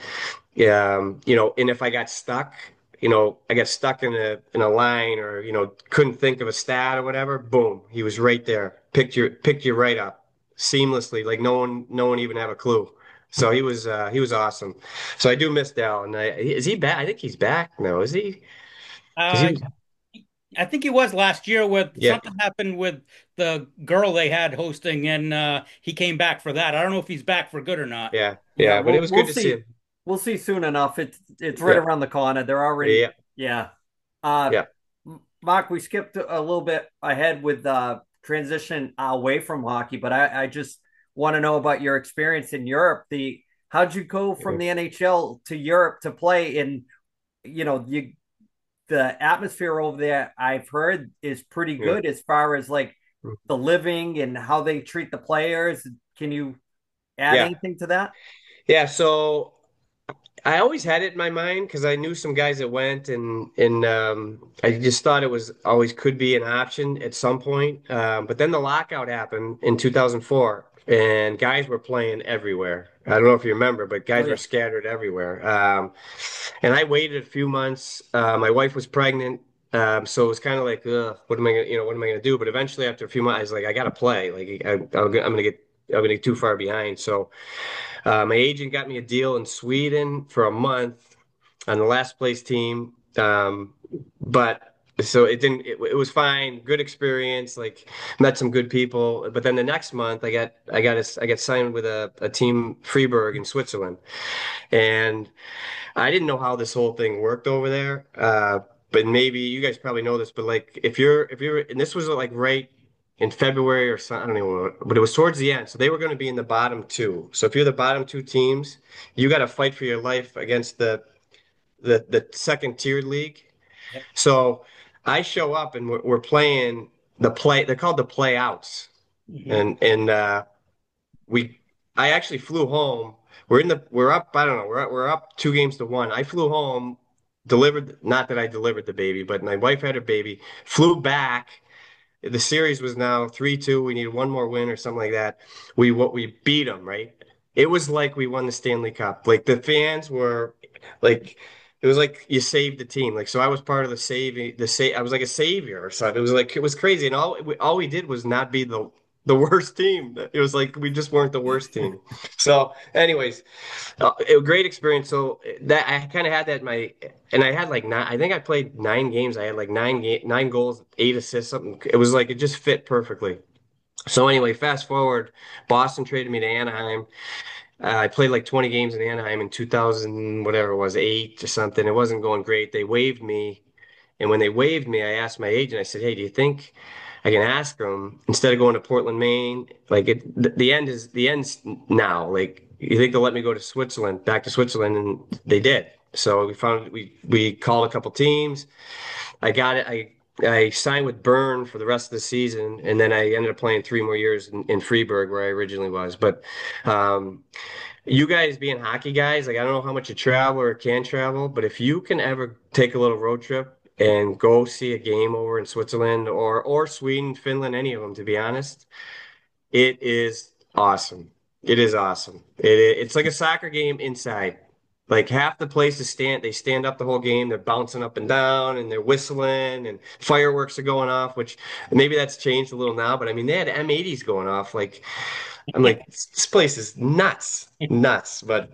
and if I got stuck, I got stuck in a line, or couldn't think of a stat or whatever. Boom, he was right there. Picked you right up seamlessly, like no one even have a clue. So he was awesome. So I do miss Dal, and is he back? I think he's back now. Is he? Because he Uh, was, I think it was last year with yeah, something happened with the girl they had hosting, and he came back for that. I don't know if he's back for good or not. yeah, yeah, yeah. But it we'll was we'll good to see see. him. We'll see soon enough. It's right Yeah, around the corner. They're already, yeah, yeah. Uh, yeah, Mark, we skipped a little bit ahead with transition away from hockey, but I just want to know about your experience in Europe. The How'd you go from yeah, the NHL to Europe to play in, the atmosphere over there, I've heard, is pretty yeah. good as far as like the living and how they treat the players. Can you add Yeah. anything to that? Yeah, so I always had it in my mind because I knew some guys that went, and I just thought it was always could be an option at some point. But then the lockout happened in 2004, and guys were playing everywhere. I don't know if you remember, but Oh guys were yeah. scattered everywhere. And I waited a few months. My wife was pregnant, so it was kind of like, ugh, what am I gonna do? But eventually, after a few months, I was like, I gotta play. Like, I'm gonna get too far behind. So. My agent got me a deal in Sweden for a month on the last place team. But so it was fine, good experience, like met some good people. But then the next month I got signed with a team Freiburg in Switzerland. And I didn't know how this whole thing worked over there. But maybe you guys probably know this, but like if you're and this was like right in February or something, I don't know, but it was towards the end. So they were going to be in the bottom two. So if you're the bottom two teams, you got to fight for your life against the second tiered league. Yep. So I show up and we're playing they're called the playouts. Hmm. And we I actually flew home. We're up, I don't know, we're up 2 games to one. I flew home, delivered, not that I delivered the baby, but my wife had her baby, flew back. The series was now 3-2. We needed one more win or something like that. We beat them, right? It was like we won the Stanley Cup. Like the fans were like it was like you saved the team. Like so I was part of I was like a savior or something. It was crazy. And all we did was not be the worst team. It was like we just weren't the worst team. So anyways, a great experience. So that I kind of had that in my, and I had like nine. I think I played 9 games. I had like nine goals, 8 assists, something. It was like it just fit perfectly. So anyway, fast forward, Boston traded me to Anaheim. I played like 20 games in Anaheim in 2000, whatever it was, eight or something. It wasn't going great. They waived me. And when they waived me, I asked my agent, I said, hey, do you think I can ask them instead of going to Portland, Maine? Like the end's now. Like, you think they'll let me go to Switzerland, back to Switzerland? And they did. So we called a couple teams. I got it. I signed with Bern for the rest of the season, and then I ended up playing 3 more years in Freeburg, where I originally was. But um, you guys being hockey guys, like I don't know how much you travel or can travel, but if you can ever take a little road trip and go see a game over in Switzerland or Sweden, Finland, any of them, to be honest, it is awesome. It is awesome. It's like a soccer game inside. Like half the place is they stand up the whole game. They're bouncing up and down and they're whistling and fireworks are going off, which maybe that's changed a little now, but I mean, they had M80s going off. Like, I'm like, this place is nuts, nuts. But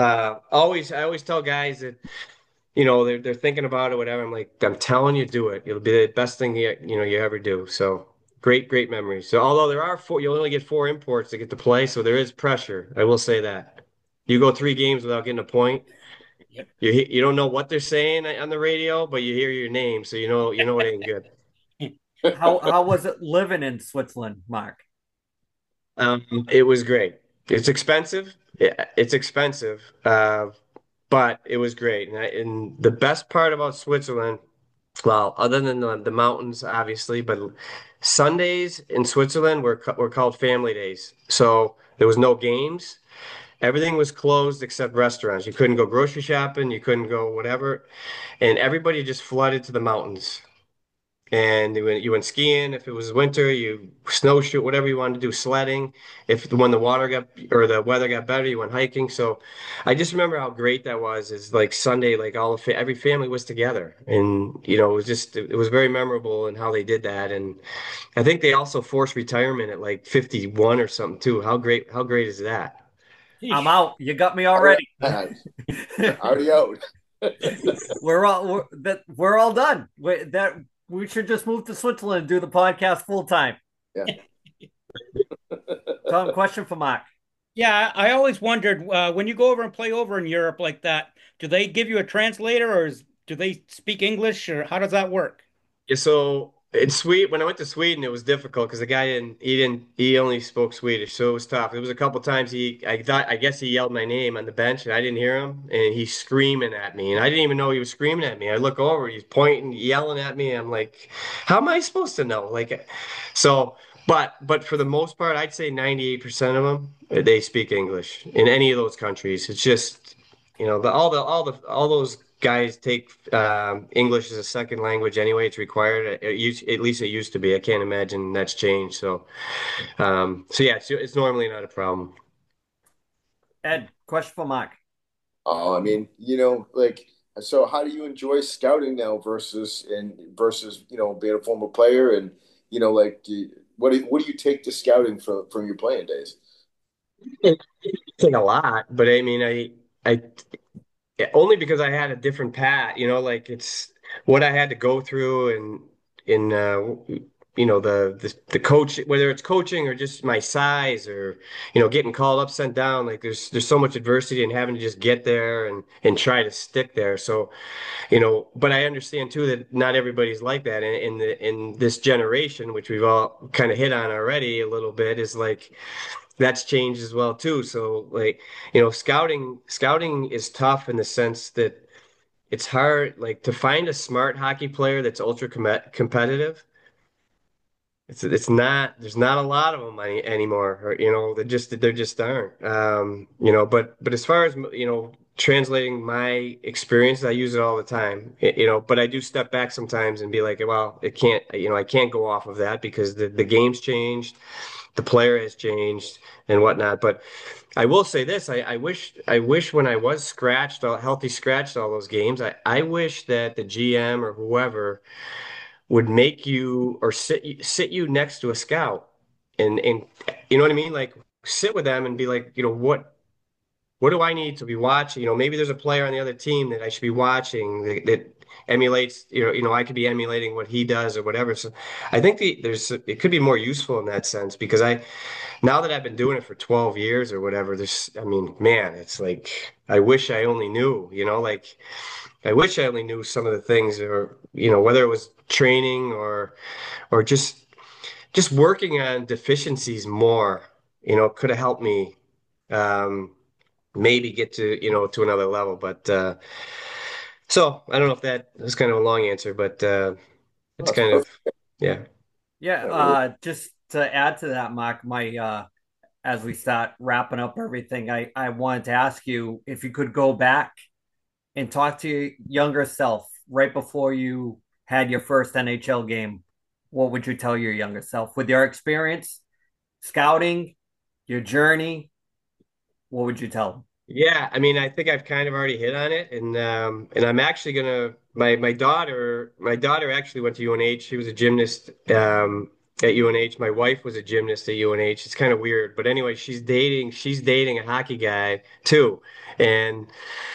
I always tell guys that, they're thinking about it, whatever. I'm like, I'm telling you, do it. It'll be the best thing you ever do. So great, great memories. So although there are four, you'll only get four imports to get to play, so there is pressure. I will say that. You go 3 games without getting a point. Yep. You don't know what they're saying on the radio, but you hear your name, so you know it ain't good. How was it living in Switzerland, Mark? It was great. It's expensive. Yeah, it's expensive, but it was great. And the best part about Switzerland, well, other than the mountains, obviously, but Sundays in Switzerland were called family days. So there was no games. Everything was closed except restaurants. You couldn't go grocery shopping. You couldn't go whatever. And everybody just flooded to the mountains. And you went skiing. If it was winter, you snowshoe, whatever you wanted to do, sledding. When the water got or the weather got better, you went hiking. So I just remember how great that was. Is like Sunday, like every family was together, and it was very memorable in how they did that. And I think they also forced retirement at like 51 or something too. How great is that? I'm out. You got me Already already. out. Already out. We're all done. We should just move to Switzerland and do the podcast full time. Yeah. Tom, question for Mark. Yeah, I always wondered when you go over and play over in Europe like that, do they give you a translator or do they speak English or how does that work? Yeah, so it's sweet. When I went to Sweden, it was difficult because the guy he only spoke Swedish, so it was tough. It was a couple times I guess he yelled my name on the bench and I didn't hear him, and he's screaming at me, and I didn't even know he was screaming at me. I look over, he's pointing, yelling at me. I'm like, how am I supposed to know? Like, so, but for the most part, I'd say 98% of them they speak English in any of those countries. It's just, all those guys take English as a second language anyway. It's required. At least it used to be. I can't imagine that's changed. So yeah, it's normally not a problem. Ed, question for Mark. I mean, like, so how do you enjoy scouting now versus being a former player and like, what do you take to scouting from your playing days? It take a lot, but I mean, I only because I had a different path. Like it's what I had to go through, and in the coach, whether it's coaching or just my size or getting called up, sent down. Like there's so much adversity and having to just get there and try to stick there. So but I understand too that not everybody's like that. In this generation, which we've all kind of hit on already a little bit, is like that's changed as well too. So like, scouting is tough in the sense that it's hard like to find a smart hockey player that's ultra competitive. It's not there's not a lot of them anymore. Or, there just aren't. But as far as translating my experience, I use it all the time. But I do step back sometimes and be like, well, it can't. I can't go off of that because the game's changed, the player has changed, and whatnot. But I will say this: I wish when I was healthy scratched all those games, I wish that the GM or whoever would make you or sit you next to a scout and you know what I mean? Like sit with them and be like, what do I need to be watching? Maybe there's a player on the other team that I should be watching that emulates, I could be emulating what he does or whatever. So I think it could be more useful in that sense because now that I've been doing it for 12 years or whatever, I mean, man, it's like, I wish I only knew, like, I wish I only knew some of the things or, whether it was training or just working on deficiencies more, could have helped me, um, maybe get to another level. But, so I don't know if that was kind of a long answer, but, it's That's kind of, perfect. yeah. Yeah, Yeah, well, just to add to that, Mark, my as we start wrapping up everything, I wanted to ask you if you could go back and talk to your younger self right before you had your first NHL game. What would you tell your younger self with your experience, scouting, your journey? What would you tell them? Yeah, I mean, I think I've kind of already hit on it, and I'm actually gonna my daughter actually went to UNH. She was a gymnast at UNH. My wife was a gymnast at UNH. It's kind of weird, but anyway, she's dating a hockey guy too, and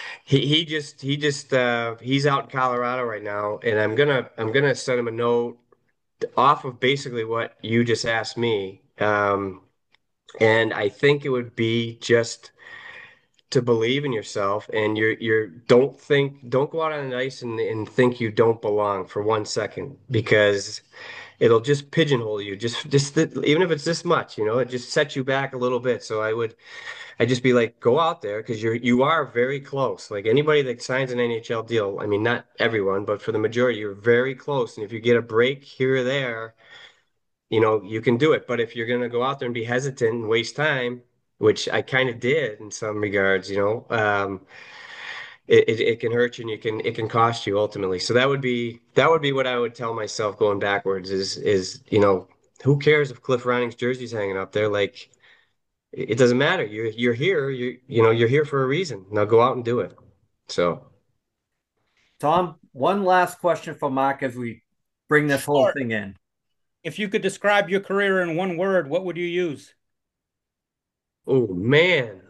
he's out in Colorado right now, and I'm gonna send him a note off of basically what you just asked me, and I think it would be just to believe in yourself and don't go out on the ice and think you don't belong for 1 second because it'll just pigeonhole you even if it's this much, it just sets you back a little bit. So I just be like, go out there because you are very close. Like anybody that signs an NHL deal, I mean, not everyone, but for the majority, you're very close. And if you get a break here or there, you can do it. But if you're going to go out there and be hesitant and waste time, which I kind of did in some regards, it can hurt you and it can cost you ultimately. So that would be what I would tell myself going backwards is, who cares if Cliff Roning's jersey's hanging up there? Like it doesn't matter. You're here. You're here for a reason. Now go out and do it. So. Tom, one last question for Mark as we bring this whole Sure. thing in. If you could describe your career in one word, what would you use? Oh man.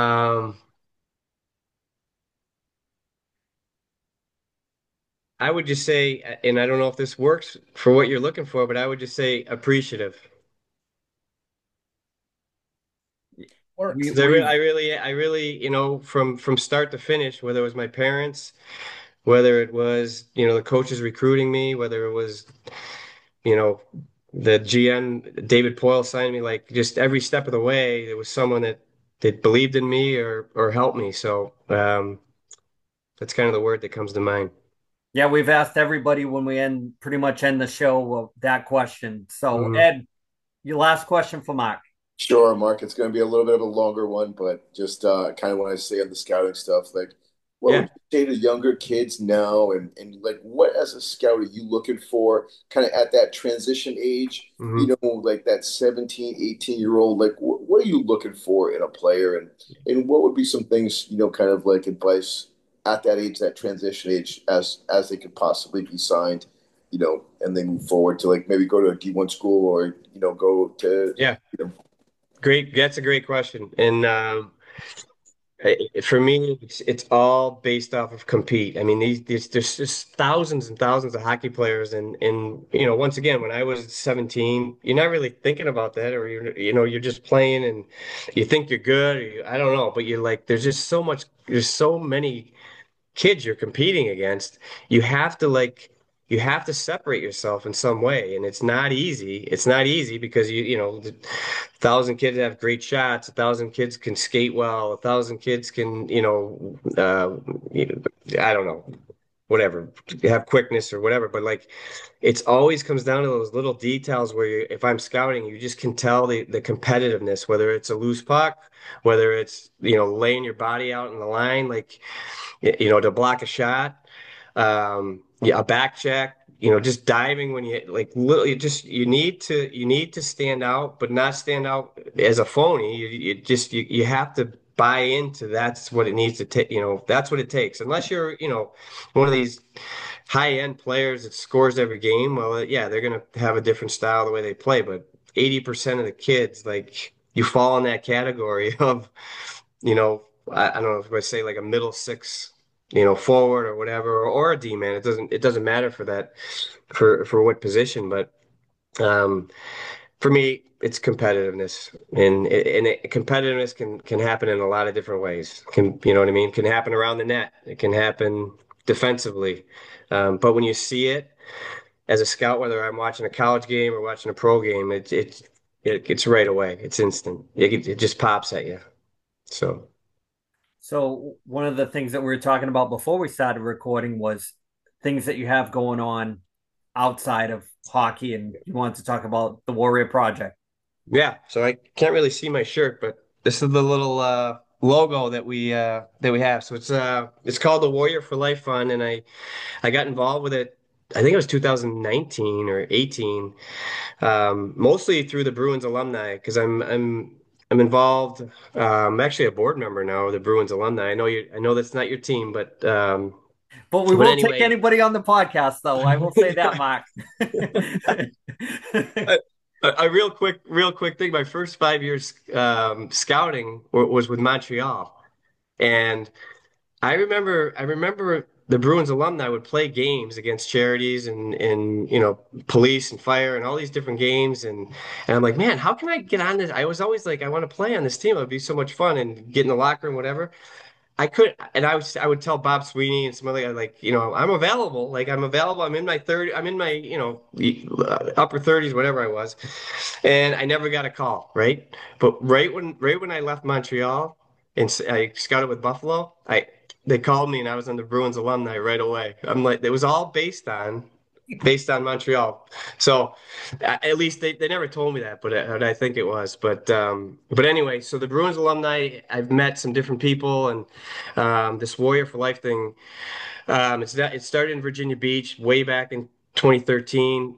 I would just say, and I don't know if this works for what you're looking for, but I would just say appreciative. We Works. 'Cause I really, from start to finish, whether it was my parents, whether it was, the coaches recruiting me, whether it was, you know, the GM, David Poyle signed me, like just every step of the way, there was someone that believed in me or helped me. So, that's kind of the word that comes to mind. Yeah, we've asked everybody when we pretty much end the show that question. So, Mhm. Ed, your last question for Mark. sure, Mark. It's going to be a little bit of a longer one, but just kind of want to say on the scouting stuff, like, what would Yeah. you say to younger kids now, and like, what as a scout are you looking for, kind of at that transition age? Hmm. Like that 17, 18-year old. Like, what are you looking for in a player, and what would be some things, kind of like advice at that age, that transition age, as they could possibly be signed, and they move forward to like maybe go to a D1 school or go to Yeah. you know Great. That's a great question. And for me, it's all based off of compete. I mean, there's just thousands and thousands of hockey players, and once again, when I was 17, you're not really thinking about that, or you're just playing, and you think you're good, I don't know, but you're like, there's so many kids you're competing against, you have to like you have to separate yourself in some way, and it's not easy. It's not easy because a thousand kids have great shots, a thousand kids can skate well, a thousand kids can I don't know, whatever, have quickness or whatever. But like, it's always comes down to those little details where if I'm scouting, you just can tell the competitiveness, whether it's a loose puck, whether it's laying your body out in the line, like to block a shot, yeah, a back check, just diving when you like literally just you need to stand out, but not stand out as a phony. You have to buy into that's what it needs to take. That's what it takes. Unless you're one of these high end players that scores every game. Well, yeah, they're gonna have a different style the way they play, but 80% of the kids, like you fall in that category of, I don't know if I say like a middle six forward or whatever, or a D man. It doesn't matter for that for what position, but um, for me, it's competitiveness, and competitiveness can happen in a lot of different ways. Can you know what I mean? Can happen around the net. It can happen defensively, but when you see it as a scout, whether I'm watching a college game or watching a pro game, it's right away. It's instant. It just pops at you. So So one of the things that we were talking about before we started recording was things that you have going on outside of hockey, and you wanted to talk about the Warrior Project. yeah, so I can't really see my shirt, but this is the little logo that we have. So it's called the Warrior for Life Fund, and I got involved with it. I think it was 2019 or 18, mostly through the Bruins alumni because I'm involved. I'm actually a board member now of the Bruins alumni. I know that's not your team, But we but will take anyway. anybody on the podcast, though. I will say that, Mark. A, a real quick thing. My first 5 years scouting was with Montreal, and I remember the Bruins alumni would play games against charities and police and fire and all these different games, and I'm like, man, how can I get on this? I was always like, I want to play on this team. It would be so much fun and get in the locker room, whatever. I could, and I would tell Bob Sweeney and some other guy, like, I'm available. Like, I'm available. I'm in my 30, I'm in my, upper 30s, whatever I was. And I never got a call, right? But right when I left Montreal and I scouted with Buffalo, they called me and I was on the Bruins alumni right away. I'm like, it was all based on Montreal. So at least they never told me that, but I think it was. But anyway, so the Bruins alumni, I've met some different people, and this Warrior for Life thing. It started in Virginia Beach way back in 2013.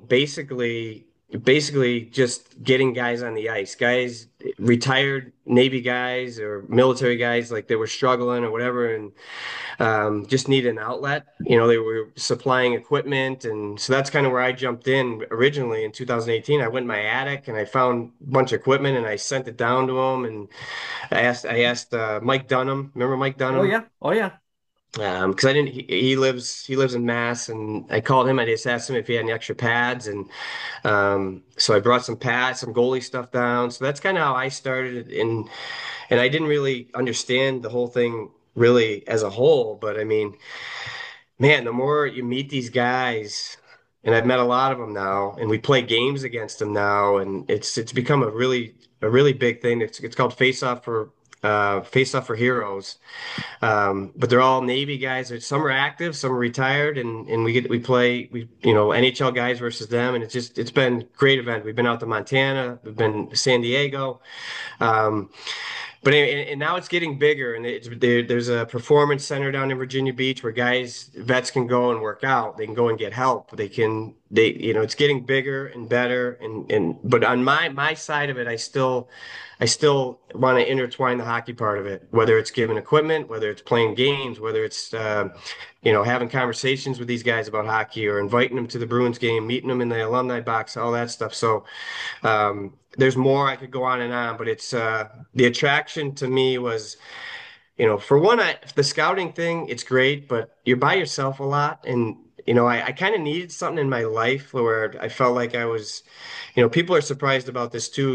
Basically just getting guys on the ice, guys, retired Navy guys or military guys, like they were struggling or whatever, and just needed an outlet. They were supplying equipment, and so that's kind of where I jumped in originally in 2018. I went in my attic and I found a bunch of equipment and I sent it down to them, and I asked Mike Dunham. Remember Mike Oh Dunham? yeah, oh yeah. Because I didn't. He lives in Mass, and I called him. I just asked him if he had any extra pads, and so I brought some pads, some goalie stuff down. So that's kind of how I started, and I didn't really understand the whole thing really as a whole. But I mean, man, the more you meet these guys, and I've met a lot of them now, and we play games against them now, and it's become a really big thing. It's called Face Off for Heroes. But they're all Navy guys. Some are active, some are retired, and we play NHL guys versus them, and it's been a great event. We've been out to Montana, we've been to San Diego. Um, but anyway, and now it's getting bigger, and there's a performance center down in Virginia Beach where vets can go and work out. They can go and get help. It's getting bigger and better. But on my side of it, I still want to intertwine the hockey part of it, whether it's giving equipment, whether it's playing games, whether it's having conversations with these guys about hockey or inviting them to the Bruins game, meeting them in the alumni box, all that stuff. So there's more I could go on and on, but it's the attraction to me was, for one, the scouting thing, it's great, but you're by yourself a lot, and I kind of needed something in my life where I felt like I was, people are surprised about this too.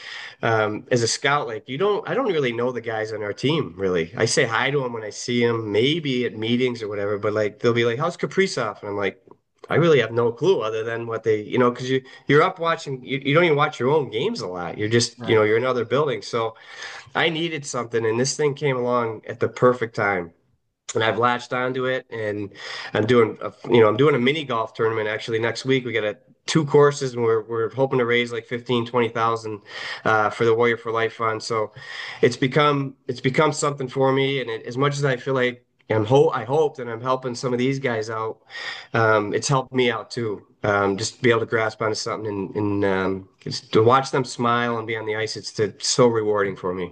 As a scout, like I don't really know the guys on our team really. I say hi to them when I see them, maybe at meetings or whatever, but like they'll be like, "How's Kaprizov?" And I'm like, I really have no clue other than what because you're up watching. You don't even watch your own games a lot. You're just Right. you're in other buildings. So I needed something, and this thing came along at the perfect time, and I've latched onto it, and I'm doing a mini golf tournament actually next week. We got two courses, and we're hoping to raise like 15-20,000 for the Warrior for Life Fund. So it's become something for me, and as much as I feel like I hope that I'm helping some of these guys out, it's helped me out too. Just to be able to grasp onto something and just to watch them smile and be on the ice, it's so rewarding for me.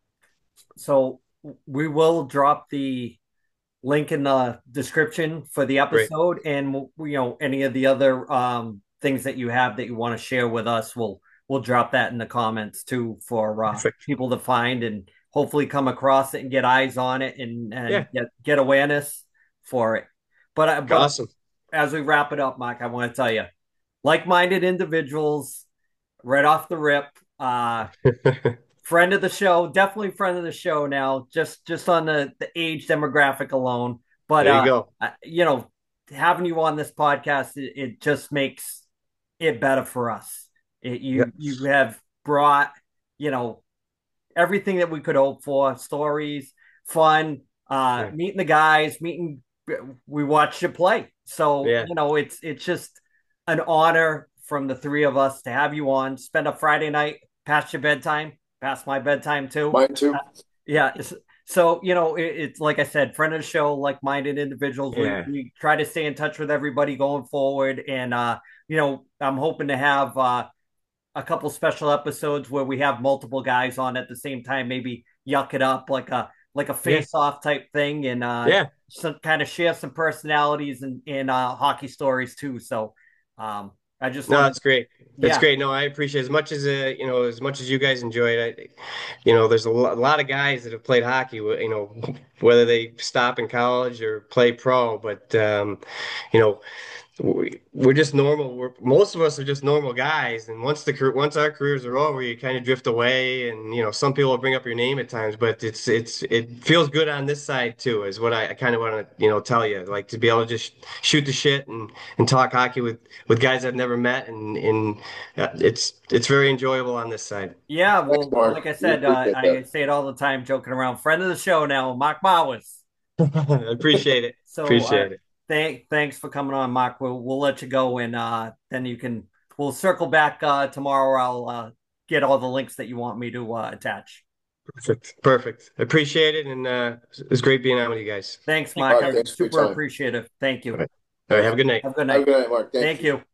So we will drop the link in the description for the Great. episode, and any of the other things that you have that you want to share with us, we'll drop that in the comments too for Perfect. people to find and hopefully come across it and get eyes on it and Yeah, get awareness for it. But awesome. as we wrap it up, Mike, I want to tell you, like-minded individuals, right off the rip. Friend of the show, definitely friend of the show now, just on the age demographic alone. But There you go. you know, having you on this podcast, it just makes it better for us. Yeah, You have brought, you know, everything that we could hope for, stories, fun, yeah, meeting the guys, meeting we watched you play. So, yeah. you know, it's just an honor from the three of us to have you on, spend a Friday night past your bedtime, past my bedtime too. Mine Uh, too. yeah. So, you know, it's like I said, friend of the show, like-minded individuals. Yeah. We try to stay in touch with everybody going forward. And, you know, I'm hoping to have, a couple special episodes where we have multiple guys on at the same time, maybe yuck it up like a Yeah. face off type thing, and Yeah. some kind of share some personalities and hockey stories too. So I just No, want to, it's great. It's yeah, great. No, I appreciate as much as as much as you guys enjoy it. There's a lot of guys that have played hockey. Whether they stop in college or play pro, but you know, we're just normal. Most of us are just normal guys, and once our careers are over, you kind of drift away. And some people will bring up your name at times, but it feels good on this side too. Is what I kind of want to tell you, like to be able to just shoot the shit and talk hockey with guys I've never met, and it's very enjoyable on this side. yeah. Thanks, Well, like Mark. I We said, appreciate I that. say it all the time, joking around. Friend of the show now, Mark Mawis. I appreciate it. So Appreciate it. thanks for coming on, Mark. We'll let you go, and then we'll circle back tomorrow. I'll get all the links that you want me to attach. Perfect. Perfect. Appreciate it, and it was great being on with you guys. Thanks, All Mike. right. I'm Thanks for your super time. appreciative. Thank All you. right. All right. Have a good night. Have a good Have a night. good night, Mark. Thank Thank you. you.